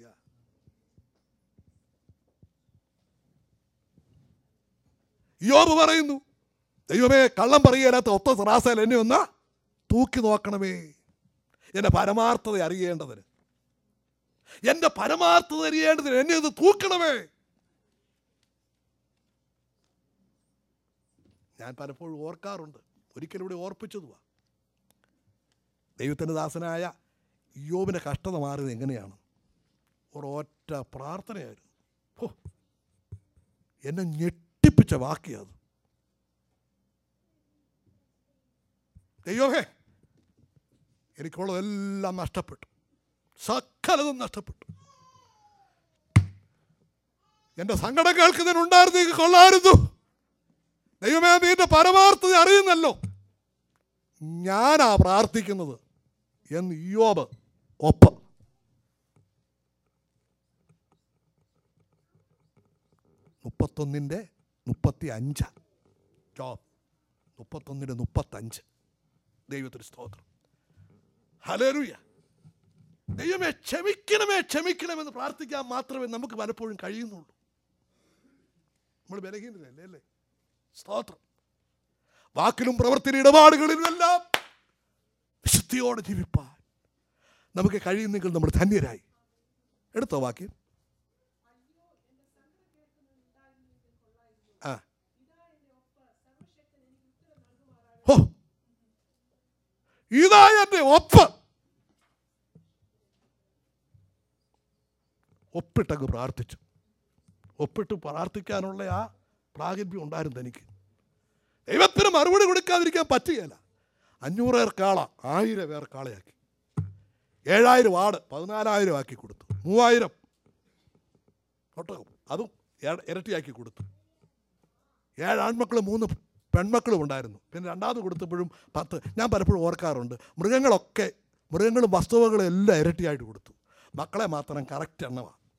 [SPEAKER 1] യോബ് പറയുന്നു, ദൈവമേ, കള്ളം പറയാത്ത ഒത്ത ത്രാസയിൽ എന്നെ ഒന്ന് തൂക്കി നോക്കണമേ, എൻ്റെ പരമാർത്ഥത അറിയേണ്ടതിന് എൻ്റെ പരമാർത്ഥത അറിയേണ്ടതിന് എന്നെ ഒന്ന് തൂക്കണമേ. ഞാൻ പലപ്പോഴും ഓർക്കാറുണ്ട്, ഒരിക്കലും ഇവിടെ ഓർപ്പിച്ചതുവാ. ദൈവത്തിൻ്റെ ദാസനായ യോബിൻ്റെ കഷ്ടത മാറിയത് എങ്ങനെയാണ്? ഒരൊറ്റ പ്രാർത്ഥനയായിരുന്നു. ഓ, എന്നെ ഞെട്ടിപ്പിച്ച വാക്യത്. ദൈവമേ, എനിക്കുള്ളതെല്ലാം നഷ്ടപ്പെട്ടു, സകലതും നഷ്ടപ്പെട്ടു. എൻ്റെ സങ്കടം കേൾക്കുന്നതിനുണ്ടായിരുന്നെങ്കിൽ കൊള്ളായിരുന്നു. ദൈവമേ, നീന്റെ പരമാർത്ഥത അറിയുന്നല്ലോ, ഞാനാ പ്രാർത്ഥിക്കുന്നത് എന്ന് യോബ് ഒപ്പ്. മുപ്പത്തൊന്നിൻ്റെ മുപ്പത്തി അഞ്ച് ജോബ് മുപ്പത്തൊന്നിൻ്റെ മുപ്പത്തഞ്ച്. ദൈവത്തിന് സ്തോത്രം. ഹല്ലേലൂയ. ദൈവമേ, ക്ഷമിക്കണമേ ക്ഷമിക്കണമെന്ന് പ്രാർത്ഥിക്കാൻ മാത്രമേ നമുക്ക് പലപ്പോഴും കഴിയുന്നുള്ളൂ. നമ്മൾ ബലഹീനരല്ലേ അല്ലേ? സ്തോത്രം. വാക്കിലും പ്രവർത്തന ഇടപാടുകളിലും എല്ലാം വിശുദ്ധിയോടെ ജീവിപ്പാൻ നമുക്ക് കഴിയുന്നെങ്കിൽ നമ്മൾ ധന്യരായി. എടുത്തോ വാക്യം. ആ ഓ ഇതാ എൻ്റെ ഒപ്പ്. ഒപ്പിട്ടങ്ങ് പ്രാർത്ഥിച്ചു. ഒപ്പിട്ട് പ്രാർത്ഥിക്കാനുള്ള ആ പ്രാഗൽഭ്യം ഉണ്ടായിരുന്നു എനിക്ക്. ദൈവത്തിന് മറുപടി കൊടുക്കാതിരിക്കാൻ പറ്റുകയില്ല. അഞ്ഞൂറ് പേർ കാള ആയിരം പേർ കാളയാക്കി, ഏഴായിരം ആട് പതിനാലായിരം ആക്കി കൊടുത്തു, മൂവായിരം ഒട്ടകം അതും ഇരട്ടിയാക്കി കൊടുത്തു. ഏഴ് ആൺമക്കളും മൂന്ന് പെൺമക്കളും ഉണ്ടായിരുന്നു. പിന്നെ രണ്ടാമത് കൊടുത്തപ്പോഴും പത്ത്. ഞാൻ പലപ്പോഴും ഓർക്കാറുണ്ട്, മൃഗങ്ങളൊക്കെ മൃഗങ്ങളും വസ്തുവകളും എല്ലാം ഇരട്ടിയായിട്ട് കൊടുത്തു, മക്കളെ മാത്രം കറക്റ്റ് എണ്ണമാണ്.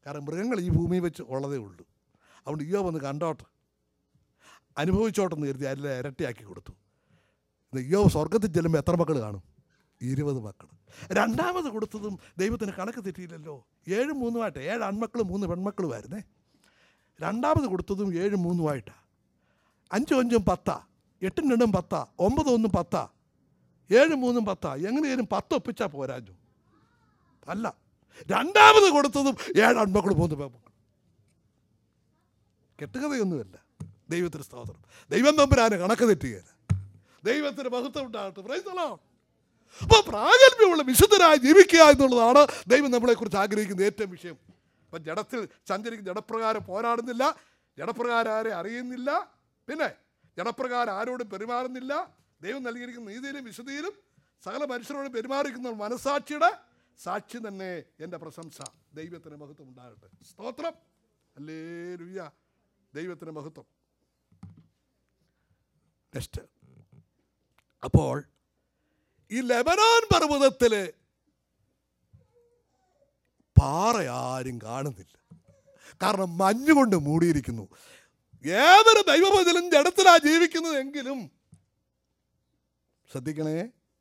[SPEAKER 1] കാരണം മൃഗങ്ങൾ ഈ ഭൂമിയിൽ വെച്ച് ഉള്ളതേ ഉള്ളൂ. അതുകൊണ്ട് ഇയ്യോബ് ഒന്ന് കണ്ടോട്ടെ, അനുഭവിച്ചോട്ടെന്ന് കരുതി അല്ല ഇരട്ടിയാക്കി കൊടുത്തു. ഇയ്യോബ് സ്വർഗത്തിൽ ചെല്ലുമ്പോൾ എത്ര മക്കൾ കാണും? ഇരുപത് മക്കൾ. രണ്ടാമത് കൊടുത്തതും ദൈവത്തിന് കണക്ക് തെറ്റിയില്ലല്ലോ. ഏഴും മൂന്നുമായിട്ട്, ഏഴ് ആൺമക്കളും മൂന്ന് പെൺമക്കളുമായിരുന്നേ. രണ്ടാമത് കൊടുത്തതും ഏഴും മൂന്നുമായിട്ടാണ്. അഞ്ചും അഞ്ചും പത്താ, എട്ടും രണ്ടും പത്താ, ഒമ്പത് ഒന്നും പത്താ, ഏഴും മൂന്നും പത്താ. എങ്ങനെയാലും പത്ത് ഒപ്പിച്ചാൽ പോരാഞ്ഞു. അല്ല, രണ്ടാമത് കൊടുത്തതും ഏഴ് ആൺമക്കളും മൂന്ന് പെൺമക്കളും. കെട്ടുകഥയൊന്നുമല്ല. ദൈവത്തിന് സ്തോത്രം. ദൈവം തമ്പുരാന് കണക്ക് തെറ്റുകയില്ല. ദൈവത്തിന് മഹത്വം ഉണ്ടാകട്ടെ. Praise the Lord. അപ്പോൾ പ്രാഗൽഭ്യമുള്ള വിശുദ്ധരായി ജീവിക്കുക എന്നുള്ളതാണ് ദൈവം നമ്മളെക്കുറിച്ച് ആഗ്രഹിക്കുന്ന ഏറ്റവും വിഷയം. അപ്പം ജഡത്തിൽ സഞ്ചരിക്കുന്ന ജഡപ്രകാരം പോരാടുന്നില്ല, ജഡപ്രകാരം ആരെ അറിയുന്നില്ല, പിന്നെ ജഡപ്രകാരം ആരോടും പെരുമാറുന്നില്ല. ദൈവം നൽകിയിരിക്കുന്ന നീതിയിലും വിശുദ്ധിയിലും സകല മനുഷ്യരോടും പെരുമാറിക്കുന്ന മനസാക്ഷിയുടെ സാക്ഷി തന്നെ എൻ്റെ പ്രശംസ. ദൈവത്തിന് മഹത്വം ഉണ്ടാകട്ടെ. സ്തോത്രം. ഹല്ലേലൂയ. ദൈവത്തിന് മഹത്വം. നെക്സ്റ്റ്, അപ്പോൾ ഈ ലെബനോൻ പർവ്വതത്തിൽ പാറ ആരും കാണുന്നില്ല. കാരണം മഞ്ഞുകൊണ്ട് മൂടിയിരിക്കുന്നു. ഏതൊരു ദൈവഭജനും ജഡത്തിലാ ജീവിക്കുന്നതെങ്കിലും ശ്രദ്ധിക്കണേ,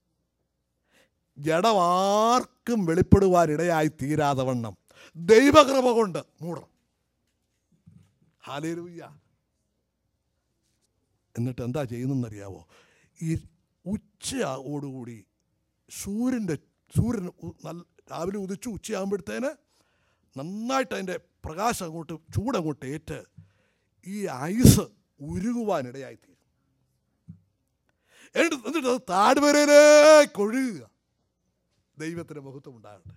[SPEAKER 1] ജഡമാർക്കും വെളിപ്പെടുവാനിടയായി തീരാതെ വണ്ണം ദൈവകൃപ കൊണ്ട് മൂടണം. ഹല്ലേലൂയ. എന്നിട്ട് എന്താ ചെയ്യുന്നതെന്നറിയാവോ? ഈ ഉച്ചയോടുകൂടി സൂര്യൻ്റെ സൂര്യൻ നല്ല രാവിലെ ഉദിച്ചു ഉച്ചയാകുമ്പോഴത്തേന് നന്നായിട്ട് അതിൻ്റെ പ്രകാശം അങ്ങോട്ട് ചൂടങ്ങോട്ട് ഏറ്റ് ഈ ഐസ് ഉരുകുവാനിടയായിത്തീരും. എന്നിട്ട് എന്നിട്ട് അത് താഴ്വരയിലേക്ക് ഒഴുകുക. ദൈവത്തിന് മഹത്വം ഉണ്ടാകട്ടെ.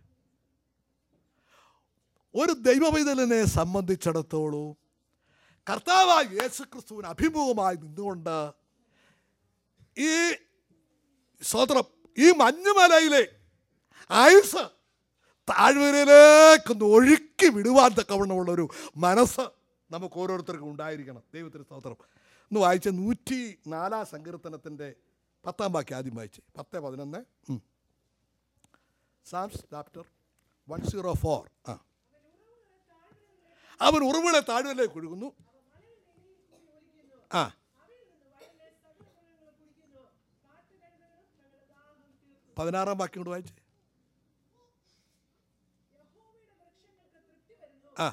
[SPEAKER 1] ഒരു ദൈവപൈതലിനെ സംബന്ധിച്ചിടത്തോളം കർത്താവായ യേശുക്രിസ്തുവിന് അഭിമുഖമായി നിന്നുകൊണ്ട് ഈ സ്തോത്രം ഈ മഞ്ഞുമലയിലെ ഐസ് താഴ്വരയിലേക്കൊന്ന് ഒഴുക്കി വിടുവാൻ തക്കവണ്ണമുള്ളൊരു മനസ്സ് നമുക്ക് ഓരോരുത്തർക്കും ഉണ്ടായിരിക്കണം. ദൈവത്തിന് സ്തോത്രം. ഒന്ന് വായിച്ച നൂറ്റി നാലാം സങ്കീർത്തനത്തിൻ്റെ പത്താം വാക്യം ആദ്യം വായിച്ച്. പത്ത് പതിനൊന്ന് Psalms chapter one zero four. ആ അവൻ ഉറവിളെ താഴ്വരയിലേക്ക് ഒഴുകുന്നു. ആ പതിനാറാം വാക്യം കൊണ്ട് വായിച്ചേ. ആ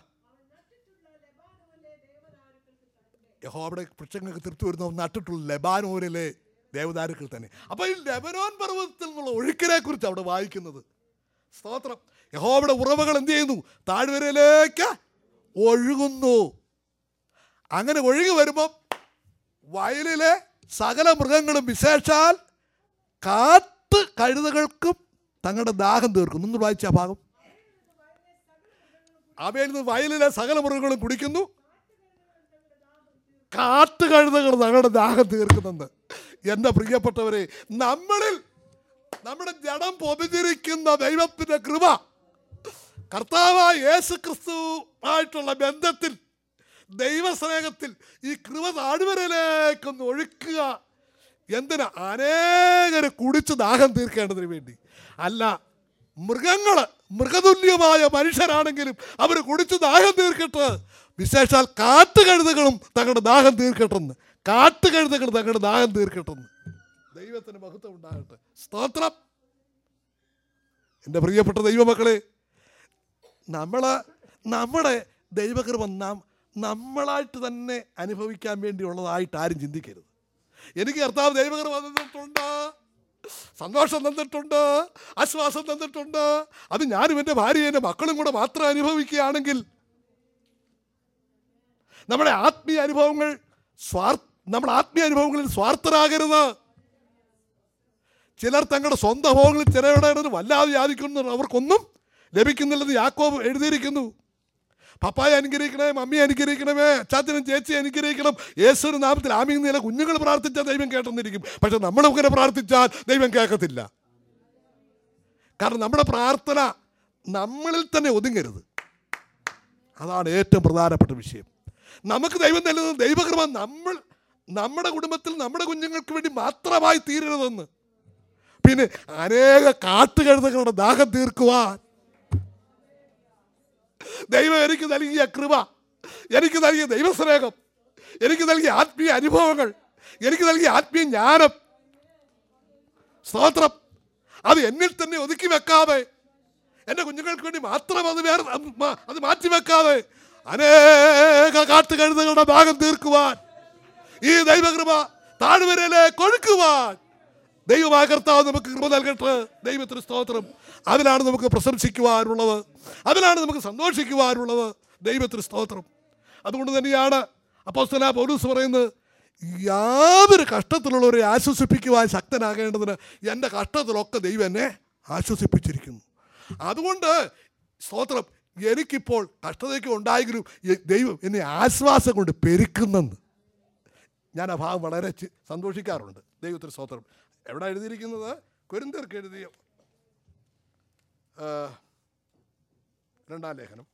[SPEAKER 1] യഹോവയുടെ വൃക്ഷങ്ങൾക്ക് തൃപ്തി വരുന്ന നട്ടിട്ടുള്ള ലെബാനോനിലെ ദേവദാരുക്കൾ തന്നെ. അപ്പോൾ ഈ ലെബനോൻ പർവ്വതത്തിൽ നിന്നുള്ള ഒഴുക്കിനെ കുറിച്ച് അവിടെ വായിക്കുന്നത്. സ്തോത്രം. യഹോവയുടെ ഉറവകൾ എന്ത് ചെയ്യുന്നു? താഴ്വരയിലേക്ക് ഒഴുകുന്നു. അങ്ങനെ ഒഴുകി വരുമ്പം വയലിലെ സകല മൃഗങ്ങളും വിശേഷാൽ കാട്ട് കഴുതകൾക്കും തങ്ങളുടെ ദാഹം തീർക്കുന്നു. ഒന്ന് വായിച്ച ആ ഭാഗം. അവയിൽ നിന്ന് വയലിലെ സകല മൃഗങ്ങളും കുടിക്കുന്നു, കാട്ടുകഴുതകൾ തങ്ങളുടെ ദാഹം തീർക്കുന്നുണ്ട്. എൻ്റെ പ്രിയപ്പെട്ടവരെ, നമ്മളിൽ നമ്മുടെ ജഡം പൊതിഞ്ഞിരിക്കുന്ന ദൈവത്തിൻ്റെ കൃപ, കർത്താവായ യേശു ക്രിസ്തുവായിട്ടുള്ള ബന്ധത്തിൽ, ദൈവസ്നേഹത്തിൽ ഈ കൃപ താഴ്വരയിലേക്കൊന്ന് ഒഴുക്കുക. എന്തിനാ? അനേകരെ കുടിച്ച് ദാഹം തീർക്കേണ്ടതിന് വേണ്ടി അല്ല. മൃഗങ്ങൾ, മൃഗതുല്യമായ മനുഷ്യരാണെങ്കിലും അവർ കുടിച്ച് ദാഹം തീർക്കട്ടെ. വിശേഷാൽ കാട്ടുകഴുതകളും തങ്ങളുടെ ദാഹം തീർക്കട്ടെന്ന്. കാട്ടുകഴുതകൾ തങ്ങളുടെ ദാഹം തീർക്കട്ടെന്ന്. ദൈവത്തിന് മഹത്വം ഉണ്ടാകട്ടെ. സ്തോത്രം. എൻ്റെ പ്രിയപ്പെട്ട ദൈവമക്കളെ, നമ്മൾ നമ്മുടെ ദൈവകൃപ നാം നമ്മളായിട്ട് തന്നെ അനുഭവിക്കാൻ വേണ്ടിയുള്ളതായിട്ട് ആരും ചിന്തിക്കരുത്. എനിക്ക് കർത്താവ് ദൈവകൃപ തന്നിട്ടുണ്ട്, സന്തോഷം തന്നിട്ടുണ്ട്, ആശ്വാസം തന്നിട്ടുണ്ട്. അത് ഞാനും എൻ്റെ ഭാര്യയും എൻ്റെ മക്കളും കൂടെ മാത്രം അനുഭവിക്കുകയാണെങ്കിൽ നമ്മുടെ ആത്മീയ അനുഭവങ്ങൾ സ്വാർ നമ്മുടെ ആത്മീയ അനുഭവങ്ങളിൽ സ്വാർത്ഥരാകരുത്. ചിലർ തങ്ങളുടെ സ്വന്തം അനുഭവങ്ങളിൽ ചിലരുടെ വല്ലാതെ യാചിക്കുന്നു, അവർക്കൊന്നും ലഭിക്കുന്നില്ലെന്ന് യാക്കോബ് എഴുതിയിരിക്കുന്നു. പപ്പായെ അനുഗ്രഹിക്കണമേ, മമ്മിയെ അനുഗ്രഹിക്കണമേ, അച്ചാച്ചനും ചേച്ചിയെ അനുഗ്രഹിക്കണം. യേശുവിന്റെ നാമത്തിൽ ആമീൻ നില കുഞ്ഞുങ്ങൾ പ്രാർത്ഥിച്ചാൽ ദൈവം കേട്ടെന്നിരിക്കും. പക്ഷെ നമ്മൾ ഇങ്ങനെ പ്രാർത്ഥിച്ചാൽ ദൈവം കേൾക്കത്തില്ല. കാരണം നമ്മുടെ പ്രാർത്ഥന നമ്മളിൽ തന്നെ ഒതുങ്ങരുത്. അതാണ് ഏറ്റവും പ്രധാനപ്പെട്ട വിഷയം. നമുക്ക് ദൈവം നൽകുന്ന ദൈവകൃപ നമ്മൾ നമ്മുടെ കുടുംബത്തിൽ നമ്മുടെ കുഞ്ഞുങ്ങൾക്ക് വേണ്ടി മാത്രമായി തീരരുതെന്ന്. പിന്നെ അനേക കാട്ടുകഴുതകളുടെ ദാഹം തീർക്കുവാൻ ദൈവം എനിക്ക് നൽകിയ കൃപ, എനിക്ക് നൽകിയ ദൈവസ്നേഹം, എനിക്ക് നൽകിയ ആത്മീയ അനുഭവങ്ങൾ, എനിക്ക് നൽകിയ ആത്മീയ ജ്ഞാനം, സ്തോത്രം, അത് എന്നിൽ തന്നെ ഒതുക്കി വെക്കാതെ, എൻ്റെ കുഞ്ഞുങ്ങൾക്ക് വേണ്ടി മാത്രം അത് വേറെ അത് മാറ്റി വെക്കാതെ അനേക കാട്ടുകഴുതകളുടെ ഭാഗം തീർക്കുവാൻ, ഈ ദൈവകൃപ താഴ്വരയിലേക്ക് ഒഴുക്കുവാൻ ദൈവമായ കർത്താവ് നമുക്ക് കൃപ നൽകട്ടെ. ദൈവത്തിന് സ്തോത്രം. അതിലാണ് നമുക്ക് പ്രശംസിക്കുവാനുള്ളത്, അതിലാണ് നമുക്ക് സന്തോഷിക്കുവാനുള്ളത്. ദൈവത്തിന് സ്തോത്രം. അതുകൊണ്ട് തന്നെയാണ് അപ്പോസ്തലനായ പൗലോസ് പറയുന്നത്, യാതൊരു കഷ്ടത്തിലുള്ളവരെ ആശ്വസിപ്പിക്കുവാൻ ശക്തനാകേണ്ടതിന് എൻ്റെ കഷ്ടത്തിലൊക്കെ ദൈവം എന്നെ ആശ്വസിപ്പിച്ചിരിക്കുന്നു. അതുകൊണ്ട് സ്തോത്രം, എനിക്കിപ്പോൾ കഷ്ടതയ്ക്ക് ഉണ്ടായെങ്കിലും ദൈവം എന്നെ ആശ്വാസം കൊണ്ട് പെരുക്കുന്നെന്ന് ഞാൻ ആ ഭാഗം വളരെ സന്തോഷിക്കാറുണ്ട്. ദൈവത്തിന് സ്തോത്രം. എവിടെ എഴുതിയിരിക്കുന്നത്? കൊരിന്ത്യർക്ക് എഴുതിയ രണ്ടാം ലേഖനം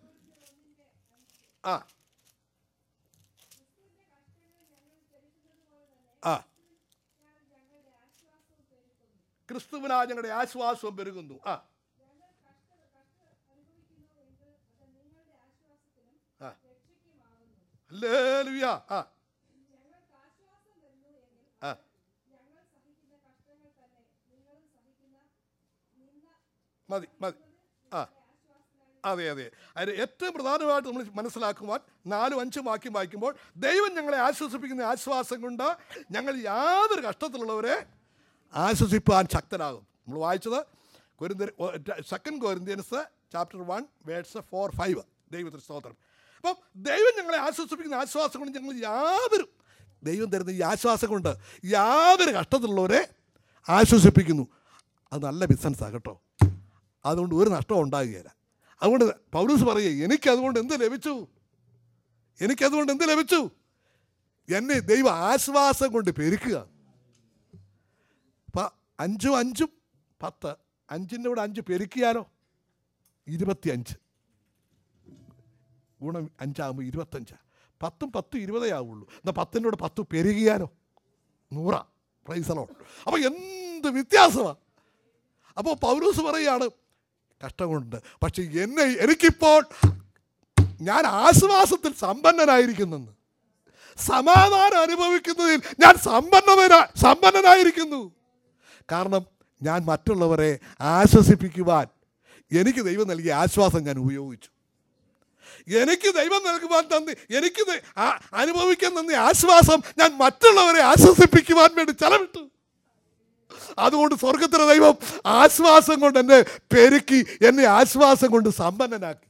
[SPEAKER 1] ആ ആ ക്രിസ്തുവിനാ ഞങ്ങളുടെ ആശ്വാസവും പെരുകുന്നു. ആ ഹല്ലേലൂയ. ആ ആ മതി മതി ആ അതെ അതെ. അതിന് ഏറ്റവും പ്രധാനമായിട്ട് നമ്മൾ മനസ്സിലാക്കുവാൻ നാലും അഞ്ചും വാക്യം വായിക്കുമ്പോൾ, ദൈവം ഞങ്ങളെ ആശ്വസിപ്പിക്കുന്ന ആശ്വാസം കൊണ്ട് ഞങ്ങൾ യാതൊരു കഷ്ടത്തിലുള്ളവരെ ആശ്വസിപ്പാൻ ശക്തനാകും. നമ്മൾ വായിച്ചത് കൊരിന്ത്യർ second Corinthians chapter one verse four five. ദൈവത്തിന് സ്തോത്രം. അപ്പം ദൈവം ഞങ്ങളെ ആശ്വസിപ്പിക്കുന്ന ആശ്വാസം കൊണ്ട് ഞങ്ങൾ യാതൊരു ദൈവം തരുന്ന ഈ ആശ്വാസം കൊണ്ട് യാതൊരു കഷ്ടത്തിലുള്ളവരെ ആശ്വസിപ്പിക്കുന്നു. അത് നല്ല ബിസിനസ്സാണ് കേട്ടോ. അതുകൊണ്ട് ഒരു നഷ്ടവും ഉണ്ടാകുകയില്ല. അതുകൊണ്ട് പൗലോസ് പറയുക, എനിക്കതുകൊണ്ട് എന്ത് ലഭിച്ചു? എനിക്കതുകൊണ്ട് എന്ത് ലഭിച്ചു? എന്നെ ദൈവ ആശ്വാസം കൊണ്ട് പെരുക്കുക. അപ്പം അഞ്ചും അഞ്ചും പത്ത്, അഞ്ചിൻ്റെ കൂടെ അഞ്ച് പെരുക്കിയാലോ ഇരുപത്തി അഞ്ച് ഗുണം അഞ്ചാകുമ്പോൾ ഇരുപത്തഞ്ചാണ്. പത്തും പത്തും ഇരുപതേ ആവുള്ളൂ. എന്നാൽ പത്തിൻ്റെ കൂടെ പത്ത് പെരുകിയാലോ നൂറാ. പ്രൈസലോ. അപ്പോൾ എന്ത് വ്യത്യാസമാണ്! അപ്പോൾ പൗലോസ് പറയുകയാണ്, കഷ്ടമുണ്ട്, പക്ഷെ എന്നെ എനിക്കിപ്പോൾ ഞാൻ ആശ്വാസത്തിൽ സമ്പന്നനായിരിക്കുന്നെന്ന്, സമാധാനം അനുഭവിക്കുന്നതിൽ ഞാൻ സമ്പന്നനാ സമ്പന്നനായിരിക്കുന്നു. കാരണം ഞാൻ മറ്റുള്ളവരെ ആശ്വസിപ്പിക്കുവാൻ എനിക്ക് ദൈവം നൽകിയ ആശ്വാസം ഞാൻ ഉപയോഗിച്ചു. എനിക്ക് ദൈവം നൽകുവാൻ തന്നി എനിക്ക് അനുഭവിക്കാൻ തന്ന ആശ്വാസം ഞാൻ മറ്റുള്ളവരെ ആശ്വസിപ്പിക്കുവാൻ വേണ്ടി ചെലവിട്ടു. അതുകൊണ്ട് സ്വർഗത്തിലെ ദൈവം ആശ്വാസം കൊണ്ട് എന്നെ പെരുക്കി, എന്നെ ആശ്വാസം കൊണ്ട് സമ്പന്നനാക്കി.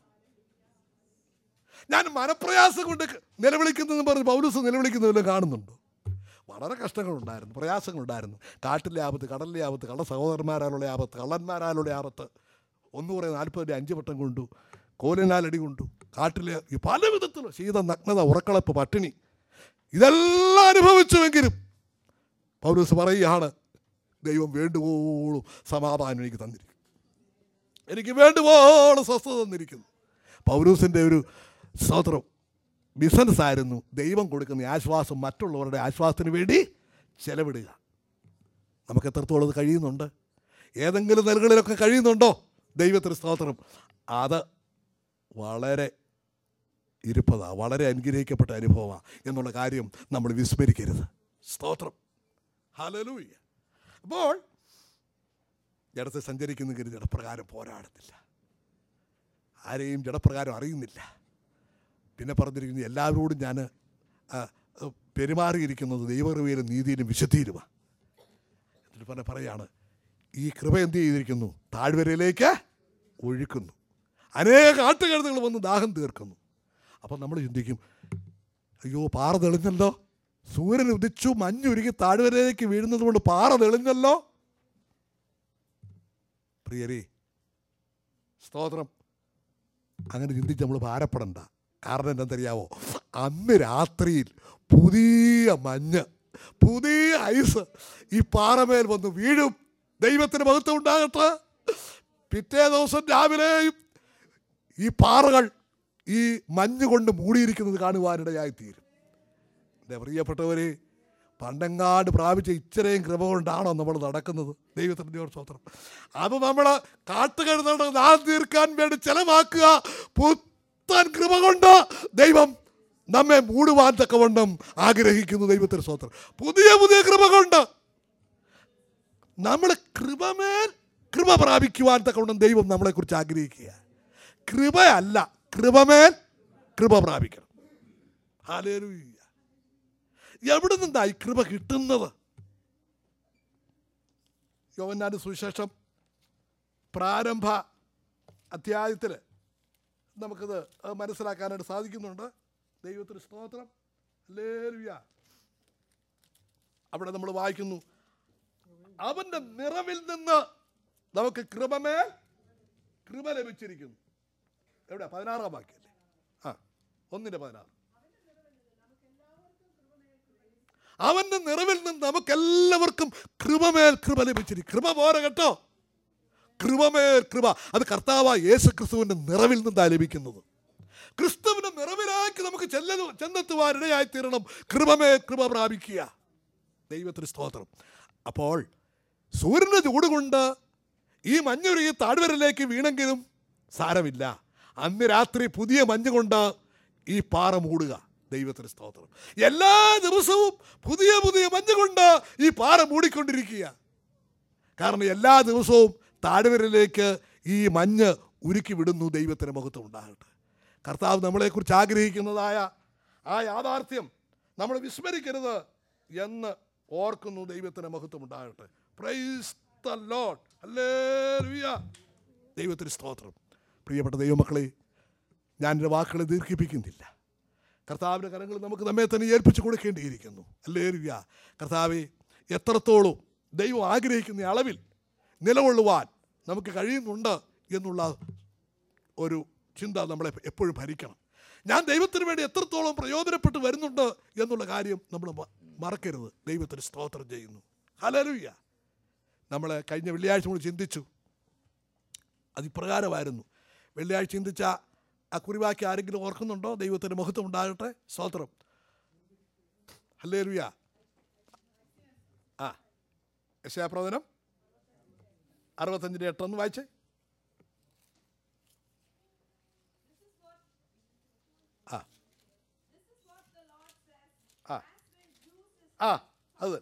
[SPEAKER 1] ഞാൻ മനപ്രയാസം കൊണ്ട് നിലവിളിക്കുന്നതെന്ന് പറഞ്ഞ് പൗലോസ് നിലവിളിക്കുന്നതെല്ലാം കാണുന്നുണ്ടോ? വളരെ കഷ്ടങ്ങളുണ്ടായിരുന്നു, പ്രയാസങ്ങളുണ്ടായിരുന്നു. കാട്ടിലെ ആപത്ത്, കടലിലെ ആപത്ത്, കള്ള സഹോദരന്മാരാലുള്ള ആപത്ത്, കള്ളന്മാരാലുള്ള ആപത്ത്, ഒന്നു കുറേ നാൽപ്പതിൻ്റെ അഞ്ച് വട്ടം കൊണ്ടു, കോലിനാലടി കൊണ്ടു, കാട്ടിലെ പല വിധത്തിലും ശീത, നഗ്നത, ഉറക്കളപ്പ്, പട്ടിണി, ഇതെല്ലാം അനുഭവിച്ചുവെങ്കിലും പൗലോസ് പറയുകയാണ്, ദൈവം വേണ്ടുവോളം സമാധാനം എനിക്ക് തന്നിരിക്കുന്നു, എനിക്ക് വേണ്ടുവോളം സ്വസ്ഥത തന്നിരിക്കുന്നു. പൗലോസിൻ്റെ ഒരു സ്തോത്രം ബിസിനസ്സായിരുന്നു ദൈവം കൊടുക്കുന്ന ആശ്വാസം മറ്റുള്ളവരുടെ ആശ്വാസത്തിന് വേണ്ടി ചെലവിടുക. നമുക്ക് എത്രത്തോളം അത് കഴിയുന്നുണ്ട്? ഏതെങ്കിലും നിലകളിലൊക്കെ കഴിയുന്നുണ്ടോ? ദൈവത്തിന് സ്തോത്രം. അത് വളരെ ഇരുപ്പതാണ്, വളരെ അനുഗ്രഹിക്കപ്പെട്ട അനുഭവമാണ് എന്നുള്ള കാര്യം നമ്മൾ വിസ്മരിക്കരുത്. സ്തോത്രം. ഹല്ലേലൂയ. അപ്പോൾ ജഡത്തിൽ സഞ്ചരിക്കുന്നെങ്കിൽ ജഡപ്രകാരം പോരാടുന്നില്ല, ആരെയും ജഡപ്രകാരം അറിയുന്നില്ല. പിന്നെ പറഞ്ഞിരിക്കുന്നത്, എല്ലാവരോടും ഞാൻ പെരുമാറിയിരിക്കുന്നത് ദൈവകൃപയിലും നീതിയിലും വിശുദ്ധിയിലുമാണ്. എന്നിട്ട് പറഞ്ഞ പറയാണ്, ഈ കൃപ എന്ത് ചെയ്തിരിക്കുന്നു? താഴ്വരയിലേക്ക് ഒഴുക്കുന്നു, അനേക കാട്ടുകഴുതകൾ വന്ന് ദാഹം തീർക്കുന്നു. അപ്പം നമ്മൾ ചിന്തിക്കും, അയ്യോ പാറ തെളിഞ്ഞല്ലോ, സൂര്യൻ ഉദിച്ചു മഞ്ഞുരുകി താഴ്വരയിലേക്ക് വീഴുന്നത് കൊണ്ട് പാറ തെളിഞ്ഞല്ലോ. പ്രിയരേ, സ്തോത്രം, അങ്ങനെ ചിന്തിച്ച് നമ്മൾ ഭാരപ്പെടണ്ട. കാരണം എന്താണെന്നറിയാവോ? അന്ന് രാത്രിയിൽ പുതിയ മഞ്ഞ്, പുതിയ ഐസ് ഈ പാറമേൽ വന്ന് വീഴും. ദൈവത്തിന് മഹത്വം ഉണ്ടാകട്ടെ. പിറ്റേ ദിവസം രാവിലെയും ഈ പാറകൾ ഈ മഞ്ഞ് കൊണ്ട് മൂടിയിരിക്കുന്നത് കാണുവാനിടയായിത്തീരും. എൻ്റെ പ്രിയപ്പെട്ടവരെ, പണ്ടെങ്ങാണ്ട് പ്രാപിച്ച ഇച്ചിരയും കൃപ കൊണ്ടാണോ നമ്മൾ നടക്കുന്നത്? ദൈവത്തിൻ്റെ സ്തോത്രം. അത് നമ്മൾ കാട്ടുകഴുതയുടെ നാൾ തീർക്കാൻ വേണ്ടി ചെലവാക്കുക. പുത്തൻ കൃപ കൊണ്ട് ദൈവം നമ്മെ മൂടുവാൻ തക്കവണ്ണം ആഗ്രഹിക്കുന്നു. ദൈവത്തിൻ്റെ സ്തോത്രം. പുതിയ പുതിയ കൃപ കൊണ്ട് നമ്മൾ കൃപമേൽ കൃപ പ്രാപിക്കുവാൻ തക്കവണ്ണം ദൈവം നമ്മളെക്കുറിച്ച് ആഗ്രഹിക്കുക. കൃപയല്ല, കൃപമേൽ കൃപ പ്രാപിക്കണം. ഹല്ലേലൂയ. എവിടെ നിന്നായി കൃപ കിട്ടുന്നത്? യോഹന്നാന്റെ സുവിശേഷം പ്രാരംഭ അധ്യായത്തിൽ നമുക്കിത് മനസ്സിലാക്കാനായിട്ട് സാധിക്കുന്നുണ്ട്. ദൈവത്തിന് സ്തോത്രം. ഹല്ലേലൂയ. അവിടെ നമ്മൾ വായിക്കുന്നു, അവൻ്റെ നിറവിൽ നിന്ന് നമുക്ക് കൃപമേൽ കൃപ ലഭിച്ചിരിക്കുന്നു. എവിടെ? പതിനാറാം വാക്യല്ലേ? ആ, ഒന്നിൻ്റെ പതിനാറ്. അവൻ്റെ നിറവിൽ നിന്ന് നമുക്കെല്ലാവർക്കും കൃപമേൽ കൃപ ലഭിച്ചിരിക്കും. കൃപ പോരെ കേട്ടോ, കൃപമേൽ കൃപ. അത് കർത്താവായ യേശു ക്രിസ്തുവിൻ്റെ നിറവിൽ നിന്നാണ് ലഭിക്കുന്നത്. ക്രിസ്തുവിൻ്റെ നിറവിലേക്ക് നമുക്ക് ചെല്ല ചെന്നെത്തുവാനിടയായി തീരണം. കൃപമേൽ കൃപ പ്രാപിക്കുക. ദൈവത്തിന് സ്തോത്രം. അപ്പോൾ സൂര്യൻ്റെ ചൂട് കൊണ്ട് ഈ മഞ്ഞുരുകി താഴ്വരയിലേക്ക് വീണെങ്കിലും സാരമില്ല. അന്ന് രാത്രി പുതിയ മഞ്ഞ് കൊണ്ട് ഈ പാറ മൂടുക. ദൈവത്തിന് സ്തോത്രം. എല്ലാ ദിവസവും പുതിയ പുതിയ മഞ്ഞ് കൊണ്ട് ഈ പാറ മൂടിക്കൊണ്ടിരിക്കുക. കാരണം എല്ലാ ദിവസവും താഴ്വരയിലേക്ക് ഈ മഞ്ഞ് ഉരുക്കി വിടുന്നു. ദൈവത്തിന് മഹത്വം ഉണ്ടാകട്ടെ. കർത്താവ് നമ്മളെക്കുറിച്ച് ആഗ്രഹിക്കുന്നതായ ആ യാഥാർത്ഥ്യം നമ്മൾ വിസ്മരിക്കരുത് എന്ന് ഓർക്കുന്നു. ദൈവത്തിന് മഹത്വം ഉണ്ടാകട്ടെ. Praise the Lord. ഹല്ലേലൂയ. ദൈവത്തിന് സ്തോത്രം. പ്രിയപ്പെട്ട ദൈവമക്കളെ, ഞാൻ എൻ്റെ വാക്കുകളെ ദീർഘിപ്പിക്കുന്നില്ല. കർത്താവിൻ്റെ കരങ്ങൾ നമുക്ക് നമ്മെ തന്നെ ഏൽപ്പിച്ചു കൊടുക്കേണ്ടിയിരിക്കുന്നു. ഹല്ലേലൂയ. കർത്താവെ, എത്രത്തോളം ദൈവം ആഗ്രഹിക്കുന്ന അളവിൽ നിലകൊള്ളുവാൻ നമുക്ക് കഴിയുന്നുണ്ട് എന്നുള്ള ഒരു ചിന്ത നമ്മളെ എപ്പോഴും ഭരിക്കണം. ഞാൻ ദൈവത്തിന് വേണ്ടി എത്രത്തോളം പ്രയോജനപ്പെട്ട് വരുന്നുണ്ട് എന്നുള്ള കാര്യം നമ്മൾ മറക്കരുത്. ദൈവത്തിന് സ്തോത്രം ചെയ്യുന്നു. ഹല്ലേലൂയ. നമ്മൾ കഴിഞ്ഞ വെള്ളിയാഴ്ച നമ്മൾ ചിന്തിച്ചു, അതിപ്രകാരമായിരുന്നു. വെള്ളിയാഴ്ച ചിന്തിച്ച ആ കുറിവാക്കി ആരെങ്കിലും ഓർക്കുന്നുണ്ടോ? ദൈവത്തിന് മഹത്വം ഉണ്ടാകട്ടെ. സ്തോത്രം. ഹല്ലേലൂയ. ആ, യെശയ്യാപ്രവചനം അറുപത്തഞ്ചിൻ്റെ എട്ടൊന്ന് വായിച്ചേ. ആ ആ ആ അത്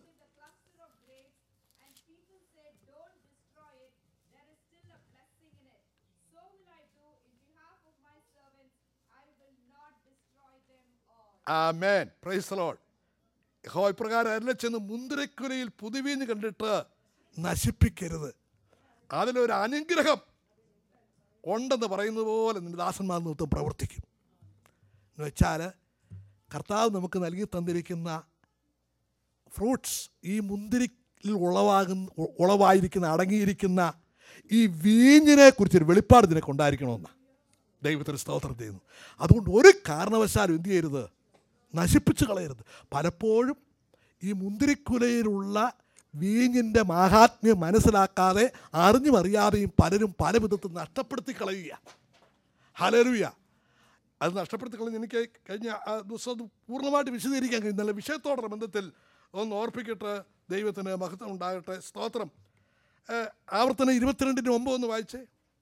[SPEAKER 1] ആമേൻ. Price the Lord. യഹോവ ഇപ്രകാരം അരുളിച്ചെന്ന്, മുന്തിരിക്കുലയിൽ പുതുവീഞ്ഞ് കണ്ടിട്ട് നശിപ്പിക്കരുത്. അതിലൊരു അനുഗ്രഹം ഉണ്ടെന്ന് പറയുന്നത് പോലെ നിന്റെ ദാസന്മാർ നിമിത്തം പ്രവർത്തിക്കും എന്ന് വെച്ചാൽ, കർത്താവ് നമുക്ക് നൽകി തന്നിരിക്കുന്ന ഫ്രൂട്ട്സ്, ഈ മുന്തിരിയിൽ ഉളവാകുന്ന ഉളവായിരിക്കുന്ന അടങ്ങിയിരിക്കുന്ന ഈ വീഞ്ഞിനെ കുറിച്ചൊരു വെളിപ്പാട് നിനക്ക് ഉണ്ടായിരിക്കണമെന്ന് ദൈവത്തിന് സ്തോത്രം ചെയ്യുന്നു. അതുകൊണ്ട് ഒരു കാരണവശാലും എന്ത് ചെയ്യരുത്? നശിപ്പിച്ച് കളയരുത്. പലപ്പോഴും ഈ മുന്തിരിക്കുലയിലുള്ള വീഞ്ഞിൻ്റെ മാഹാത്മ്യം മനസ്സിലാക്കാതെ അറിഞ്ഞും അറിയാതെയും പലരും പല വിധത്തിൽ നഷ്ടപ്പെടുത്തി കളയുക. ഹല്ലേലൂയ. അത് നഷ്ടപ്പെടുത്തി കളഞ്ഞ് എനിക്ക് കഴിഞ്ഞ ദിവസം പൂർണ്ണമായിട്ട് വിശദീകരിക്കാൻ കഴിയുന്നില്ല. വിഷയത്തോടുള്ള ബന്ധത്തിൽ ഒന്ന് ഓർപ്പിക്കട്ടെ. ദൈവത്തിന് മഹത്വം ഉണ്ടാകട്ടെ. സ്തോത്രം. ആവർത്തനം ഇരുപത്തിരണ്ടിന് ഒമ്പത് ഒന്ന് വായിച്ചേ.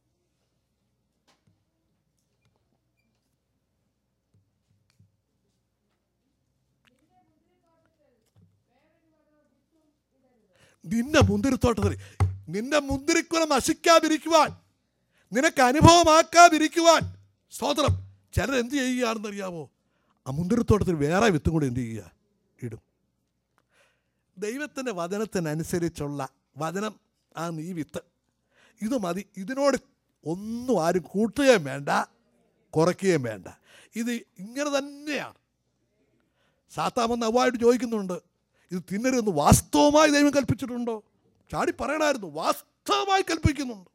[SPEAKER 1] നിന്റെ മുന്തിരിത്തോട്ടത്തിൽ നിന്റെ മുന്തിരിക്കുല നശിക്കാതിരിക്കുവാൻ, നിനക്ക് അനുഭവമാക്കാതിരിക്കുവാൻ, സ്തോത്രം, ചിലർ എന്ത് ചെയ്യുകയാണെന്നറിയാമോ? ആ മുന്തിരിത്തോട്ടത്തിൽ വേറെ വിത്തും കൂടി എന്ത് ചെയ്യുക? ഇടും. ദൈവത്തിൻ്റെ വചനത്തിനനുസരിച്ചുള്ള വചനം ആണ് ഈ വിത്ത്. ഇത് മതി. ഇതിനോട് ഒന്നും ആരും കൂട്ടുകയും വേണ്ട, കുറയ്ക്കുകയും വേണ്ട. ഇത് ഇങ്ങനെ തന്നെയാണ്. സാത്താൻ വന്ന് അവ്വായിട്ട് ചോദിക്കുന്നുണ്ട്, ഇത് തിന്നരുതെന്ന് വാസ്തവമായി ദൈവം കൽപ്പിച്ചിട്ടുണ്ടോ? ചാടി പറയണമായിരുന്നു. വാസ്തവമായി കൽപ്പിക്കുന്നുണ്ട്.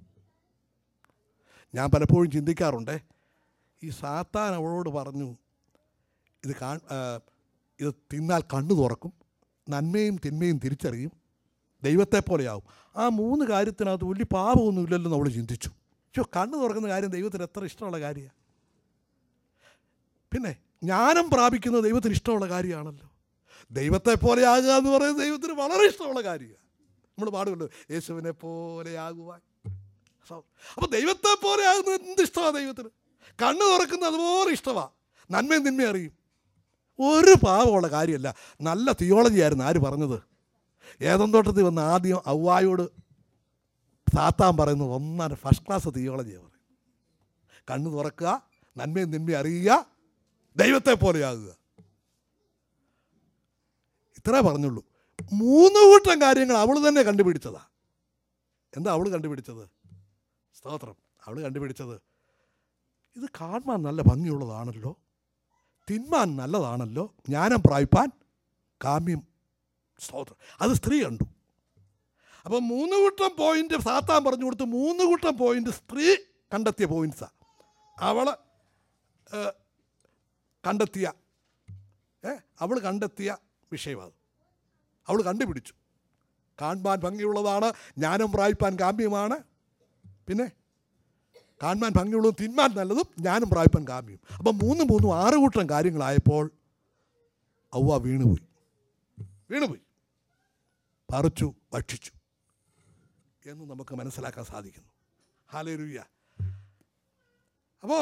[SPEAKER 1] ഞാൻ പലപ്പോഴും ചിന്തിക്കാറുണ്ട്, ഈ സാത്താൻ അവളോട് പറഞ്ഞു, ഇത് കാ ഇത് തിന്നാൽ കണ്ണു തുറക്കും, നന്മയും തിന്മയും തിരിച്ചറിയും, ദൈവത്തെ പോലെയാവും. ആ മൂന്ന് കാര്യത്തിനകത്ത് വലിയ പാപമൊന്നുമില്ലല്ലോ നമ്മൾ ചിന്തിച്ചു. പക്ഷേ കണ്ണു തുറക്കുന്ന കാര്യം ദൈവത്തിന് എത്ര ഇഷ്ടമുള്ള കാര്യമാണ്. പിന്നെ ജ്ഞാനം പ്രാപിക്കുന്നത് ദൈവത്തിന് ഇഷ്ടമുള്ള കാര്യമാണല്ലോ. ദൈവത്തെ പോലെ ആകുക എന്ന് പറയുന്നത് ദൈവത്തിന് വളരെ ഇഷ്ടമുള്ള കാര്യമാണ്. നമ്മൾ പാടുമല്ലോ, യേശുവിനെ പോലെ ആകുവാൻ. അപ്പോൾ ദൈവത്തെ പോലെ ആകുന്നത് എന്ത് ഇഷ്ടമാണ് ദൈവത്തിന്. കണ്ണ് തുറക്കുന്നത് അതുപോലെ ഇഷ്ടമാണ്. നന്മയും തിന്മയും അറിയും. ഒരു പാവമുള്ള കാര്യമല്ല. നല്ല തിയോളജി ആയിരുന്നു ആര് പറഞ്ഞത്? ഏദൻ തോട്ടത്തിൽ വന്ന് ആദ്യം ഔവായോട് സാത്താൻ പറയുന്നത് ഒന്നാണ് ഫസ്റ്റ് ക്ലാസ് തിയോളജിയാണ് പറയുന്നത്. കണ്ണ് തുറക്കുക, നന്മയും തിന്മയും അറിയുക, ദൈവത്തെ പോലെയാകുക. ഇത്രേ പറഞ്ഞുള്ളൂ. മൂന്ന് കൂട്ടം കാര്യങ്ങൾ അവൾ തന്നെ കണ്ടുപിടിച്ചതാ. എന്താ അവൾ കണ്ടുപിടിച്ചത്? സ്തോത്രം. അവൾ കണ്ടുപിടിച്ചത് ഇത് കാണാൻ നല്ല ഭംഗിയുള്ളതാണല്ലോ, തിന്മാൻ നല്ലതാണല്ലോ, ജ്ഞാനം പ്രാപിപ്പാൻ കാമ്യം. സ്തോത്രം. അത് സ്ത്രീ കണ്ടു. അപ്പം മൂന്ന് കൂട്ടം പോയിന്റ് സാത്താൻ പറഞ്ഞു കൊടുത്ത് മൂന്ന് കൂട്ടം പോയിന്റ് സ്ത്രീ കണ്ടെത്തിയ പോയിന്റ്സാണ്. അവൾ കണ്ടെത്തിയ ഏ അവൾ കണ്ടെത്തിയ വിഷയമാണ്. അവൾ കണ്ടുപിടിച്ചു. കാണാൻ ഭംഗിയുള്ളതാണ്, ജ്ഞാനം പ്രാപിപ്പാൻ കാമ്യമാണ്. പിന്നെ കാണാൻ ഭംഗിയുള്ളതും തിന്മാൻ നല്ലതും ജ്ഞാനം പ്രാപിപ്പാൻ കാമ്യം. അപ്പം മൂന്നും മൂന്നും ആറ് കൂട്ടം കാര്യങ്ങളായപ്പോൾ ഔവ്വ വീണുപോയി വീണുപോയി പറിച്ചു ഭക്ഷിച്ചു എന്ന് നമുക്ക് മനസ്സിലാക്കാൻ സാധിക്കുന്നു. ഹല്ലേലൂയ. അപ്പോൾ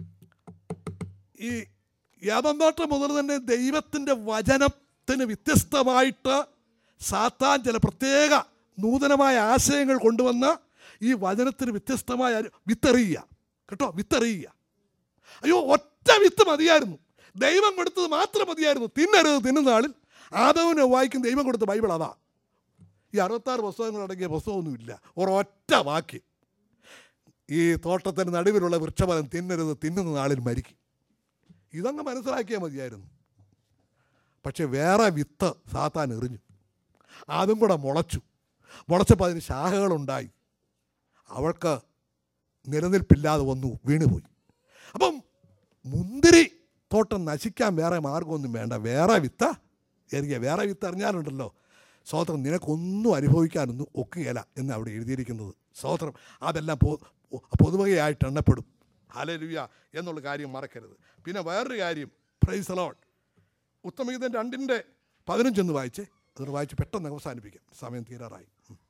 [SPEAKER 1] ഈ ഏദൻ തോട്ടം മുതൽ തന്നെ ദൈവത്തിൻ്റെ വചനത്തിന് വ്യത്യസ്തമായിട്ട് സാത്താൻ ചില പ്രത്യേക നൂതനമായ ആശയങ്ങൾ കൊണ്ടുവന്ന് ഈ വചനത്തിന് വ്യത്യസ്തമായ വിത്തെറിയുക. കേട്ടോ, വിത്തെറിയുക. അയ്യോ, ഒറ്റ വിത്ത് മതിയായിരുന്നു, ദൈവം കൊടുത്തത് മാത്രം മതിയായിരുന്നു. തിന്നരുത് തിന്നുന്ന ആളിൽ ആദവിനെ വായിക്കും ദൈവം കൊടുത്ത ബൈബിൾ അതാ. ഈ അറുപത്താറ് പുസ്തകങ്ങളടങ്ങിയ പുസ്തകമൊന്നുമില്ല. ഒരൊറ്റ വാക്യം, ഈ തോട്ടത്തിന് നടുവിലുള്ള വൃക്ഷഫലം തിന്നരുത്, തിന്നുന്ന നാളിൽ മരിക്കും. ഇതങ്ങ് മനസ്സിലാക്കിയാൽ മതിയായിരുന്നു. പക്ഷെ വേറെ വിത്ത് സാത്താൻ എറിഞ്ഞു. അതും കൂടെ മുളച്ചു. മുളച്ചപ്പോൾ അതിന് ശാഖകളുണ്ടായി. അവൾക്ക് നിലനിൽപ്പില്ലാതെ വന്നു, വീണുപോയി. അപ്പം മുന്തിരി തോട്ടം നശിക്കാൻ വേറെ മാർഗമൊന്നും വേണ്ട. വേറെ വിത്ത് എറിയ. വേറെ വിത്ത് എറിഞ്ഞാലുണ്ടല്ലോ സ്തോത്രം, നിനക്കൊന്നും അനുഭവിക്കാനൊന്നും ഒക്കുകയില്ല എന്ന് അവിടെ എഴുതിയിരിക്കുന്നത്. സ്തോത്രം. അതെല്ലാം പൊ പൊതുവകയായിട്ട് എണ്ണപ്പെടും. ഹല്ലേലൂയ എന്നുള്ള കാര്യം മറക്കരുത്. പിന്നെ വേറൊരു കാര്യം, പ്രൈസ് ദി ലോർഡ്, ഉത്തമഗീതം രണ്ടിൻ്റെ പതിനഞ്ചൊന്ന് വായിച്ച് അത് വായിച്ച് പെട്ടെന്ന് അവസാനിപ്പിക്കാം, സമയം തീരാറായി.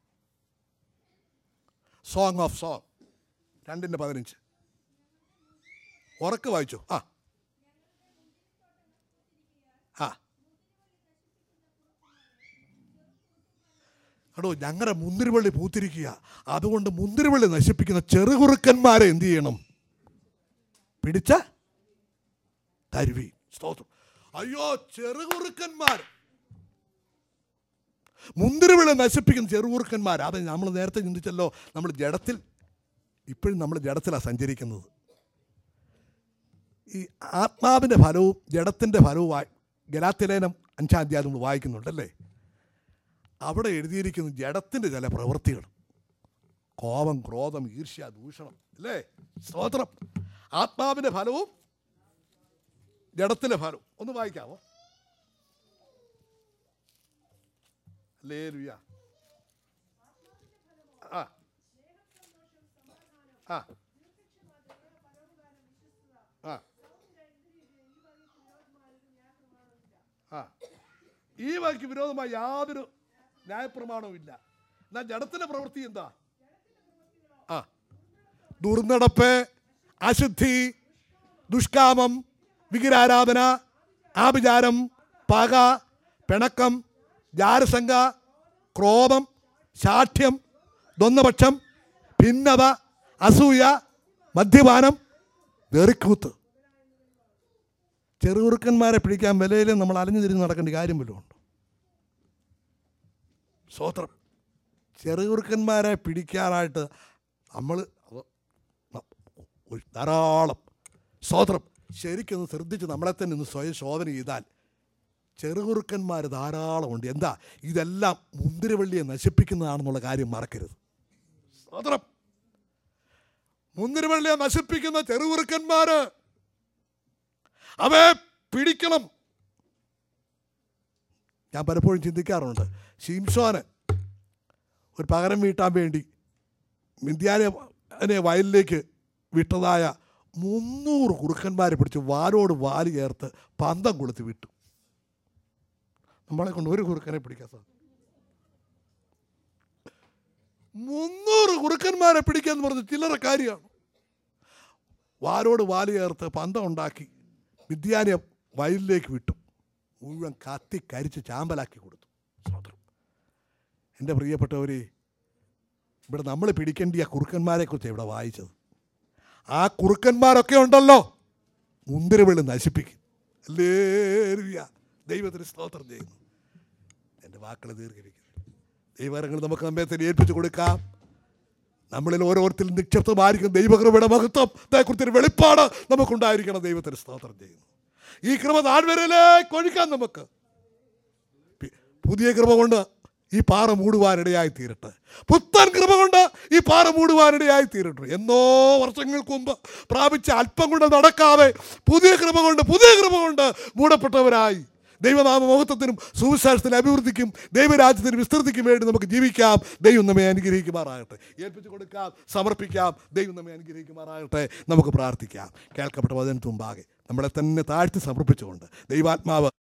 [SPEAKER 1] സോങ് ഓഫ് സോങ് രണ്ടിൻ്റെ പതിനഞ്ച് ഉറക്കെ വായിച്ചു. ആ ആ എടോ, ഞങ്ങളുടെ മുന്തിരിവള്ളി പൂത്തിരിക്കുക, അതുകൊണ്ട് മുന്തിരിവള്ളി നശിപ്പിക്കുന്ന ചെറുകുറുക്കന്മാരെ എന്ത് ചെയ്യണം? പിടിച്ച തരുവി. സ്തോത്രം. അയ്യോ, ചെറുകുറുക്കന്മാർ, മുന്തിരിവള്ളി നശിപ്പിക്കുന്ന ചെറുകുറുക്കന്മാർ. അത് നമ്മൾ നേരത്തെ ചിന്തിച്ചല്ലോ, നമ്മൾ ജഡത്തിൽ, ഇപ്പോഴും നമ്മൾ ജഡത്തിലാണ് സഞ്ചരിക്കുന്നത്. ഈ ആത്മാവിൻ്റെ ഫലവും ജഡത്തിൻ്റെ ഫലവുമായി ഗലാത്യലേഖനം അഞ്ചാം അധ്യായം നമ്മൾ വായിക്കുന്നുണ്ടല്ലേ. അവിടെ എഴുതിയിരിക്കുന്നു ജഡത്തിൻ്റെ ചില പ്രവൃത്തികൾ, കോപം, ക്രോധം, ഈർഷ്യ, ദൂഷണം, അല്ലേ? സ്തോത്രം. ആത്മാവിൻ്റെ ഫലവും ജഡത്തിൻ്റെ ഫലവും ഒന്ന് വായിക്കാമോ? ഹല്ലേലൂയ. ആ ആ ആ ആ ഈ വാക്ക് വിരോധമായി യാതൊരു ന്യായപ്രമാണവും ഇല്ല. എന്നാൽ ജഡത്തിൻ്റെ പ്രവൃത്തി എന്താ? ആ ദുർനടപ്പ്, അശുദ്ധി, ദുഷ്കാമം, വിഗ്രഹാരാധന, ആഭിചാരം, പക, പിണക്കം, ജാരസംഘ, ക്രോധം, ശാഠ്യം, ദ്വന്ദ്വപക്ഷം, ഭിന്നത, അസൂയ, മദ്യപാനം, വെറിക്കൂത്ത്. ചെറുകുറുക്കന്മാരെ പിടിക്കാൻ വിലയിൽ നമ്മൾ അലഞ്ഞു തിരിഞ്ഞ് നടക്കേണ്ട കാര്യം വല്ലതും ഉണ്ടോ? സ്തോത്രം. ചെറുകുറുക്കന്മാരെ പിടിക്കാനായിട്ട് നമ്മൾ ധാരാളം സ്തോത്രം ശരിക്കൊന്ന് ശ്രദ്ധിച്ച് നമ്മളെ തന്നെ ഒന്ന് സ്വയം ശോധന ചെയ്താൽ ചെറുകുറുക്കന്മാർ ധാരാളമുണ്ട്. എന്താ? ഇതെല്ലാം മുന്തിരിവള്ളിയെ നശിപ്പിക്കുന്നതാണെന്നുള്ള കാര്യം മറക്കരുത്. സ്തോത്രം. മുന്തിരിവള്ളിയെ നശിപ്പിക്കുന്ന ചെറുകുറുക്കന്മാർ, അവയെ പിടിക്കണം. ഞാൻ പലപ്പോഴും ചിന്തിക്കാറുണ്ട്, ശിംശോന് ഒരു പകരം വീട്ടാൻ വേണ്ടി മിദ്യാനെ വയലിലേക്ക് വിട്ടതായ മുന്നൂറ് കുറുക്കന്മാരെ പിടിച്ച് വാലോട് വാല് ചേർത്ത് പന്തം കൊളുത്തി വിട്ടു. നമ്മളെ കൊണ്ട് ഒരു കുറുക്കനെ പിടിക്കാൻ സാധിക്കും. മുന്നൂറ് കുറുക്കന്മാരെ പിടിക്കാന്ന് പറഞ്ഞ് ചില്ലറ കാര്യമാണ്. വാലോട് വാല് ചേർത്ത് പന്തം ഉണ്ടാക്കി മിദ്യാനെ വയലിലേക്ക് വിട്ടു. മുഴുവൻ കത്തി കരിച്ച് ചാമ്പലാക്കി കൊടുത്തു. എൻ്റെ പ്രിയപ്പെട്ടവരെ, ഇവിടെ നമ്മൾ പിടിക്കേണ്ട ആ കുറുക്കന്മാരെക്കുറിച്ച് ഇവിടെ വായിച്ചത്. ആ കുറുക്കന്മാരൊക്കെ ഉണ്ടല്ലോ മുന്തിരിവള്ളി നശിപ്പിക്കും. ഹല്ലേലൂയ, ദൈവത്തിന് സ്തോത്രം ചെയ്യുന്നു. എൻ്റെ വാക്കുകൾ ദീർഘിപ്പിക്കുന്നു. ദൈവകരങ്ങൾ നമുക്ക് നമ്മെ തന്നെ ഏൽപ്പിച്ചു കൊടുക്കാം. നമ്മളിൽ ഓരോരുത്തരും നിക്ഷിപ്തമായിരിക്കും ദൈവകൃപയുടെ മഹത്വത്തെക്കുറിച്ചൊരു വെളിപ്പാട് നമുക്കുണ്ടായിരിക്കണം. ദൈവത്തിന് സ്തോത്രം ചെയ്യുന്നു. ഈ കൃപ താഴ്വരയിലേക്ക് ഒഴിക്കാൻ നമുക്ക് പുതിയ കൃപ കൊണ്ട് ഈ പാറ മൂടുവാനിടയായി തീരട്ടെ. പുത്തൻ കൃപ കൊണ്ട് ഈ പാറ മൂടുവാനിടയായി തീരട്ടെ. എന്നോ വർഷങ്ങൾക്ക് മുമ്പ് പ്രാപിച്ച അല്പം കൊണ്ട് നടക്കാതെ പുതിയ കൃപ കൊണ്ട് പുതിയ കൃപ കൊണ്ട് മൂടപ്പെട്ടവരായി ദൈവനാമ മഹത്വത്തിനും സുവിശേഷത്തിൻ്റെ അഭിവൃദ്ധിക്കും ദൈവരാജ്യത്തിനും വിസ്തൃതിക്കും വേണ്ടി നമുക്ക് ജീവിക്കാം. ദൈവം നമ്മെ അനുഗ്രഹിക്കുമാറാകട്ടെ. ഏൽപ്പിച്ചു കൊടുക്കാം, സമർപ്പിക്കാം. ദൈവം നമ്മെ അനുഗ്രഹിക്കുമാറാകട്ടെ. നമുക്ക് പ്രാർത്ഥിക്കാം. കേൾക്കപ്പെട്ട വചനത്തിന് മുമ്പാകെ നമ്മളെ തന്നെ താഴ്ത്തി സമർപ്പിച്ചുകൊണ്ട് ദൈവാത്മാവ്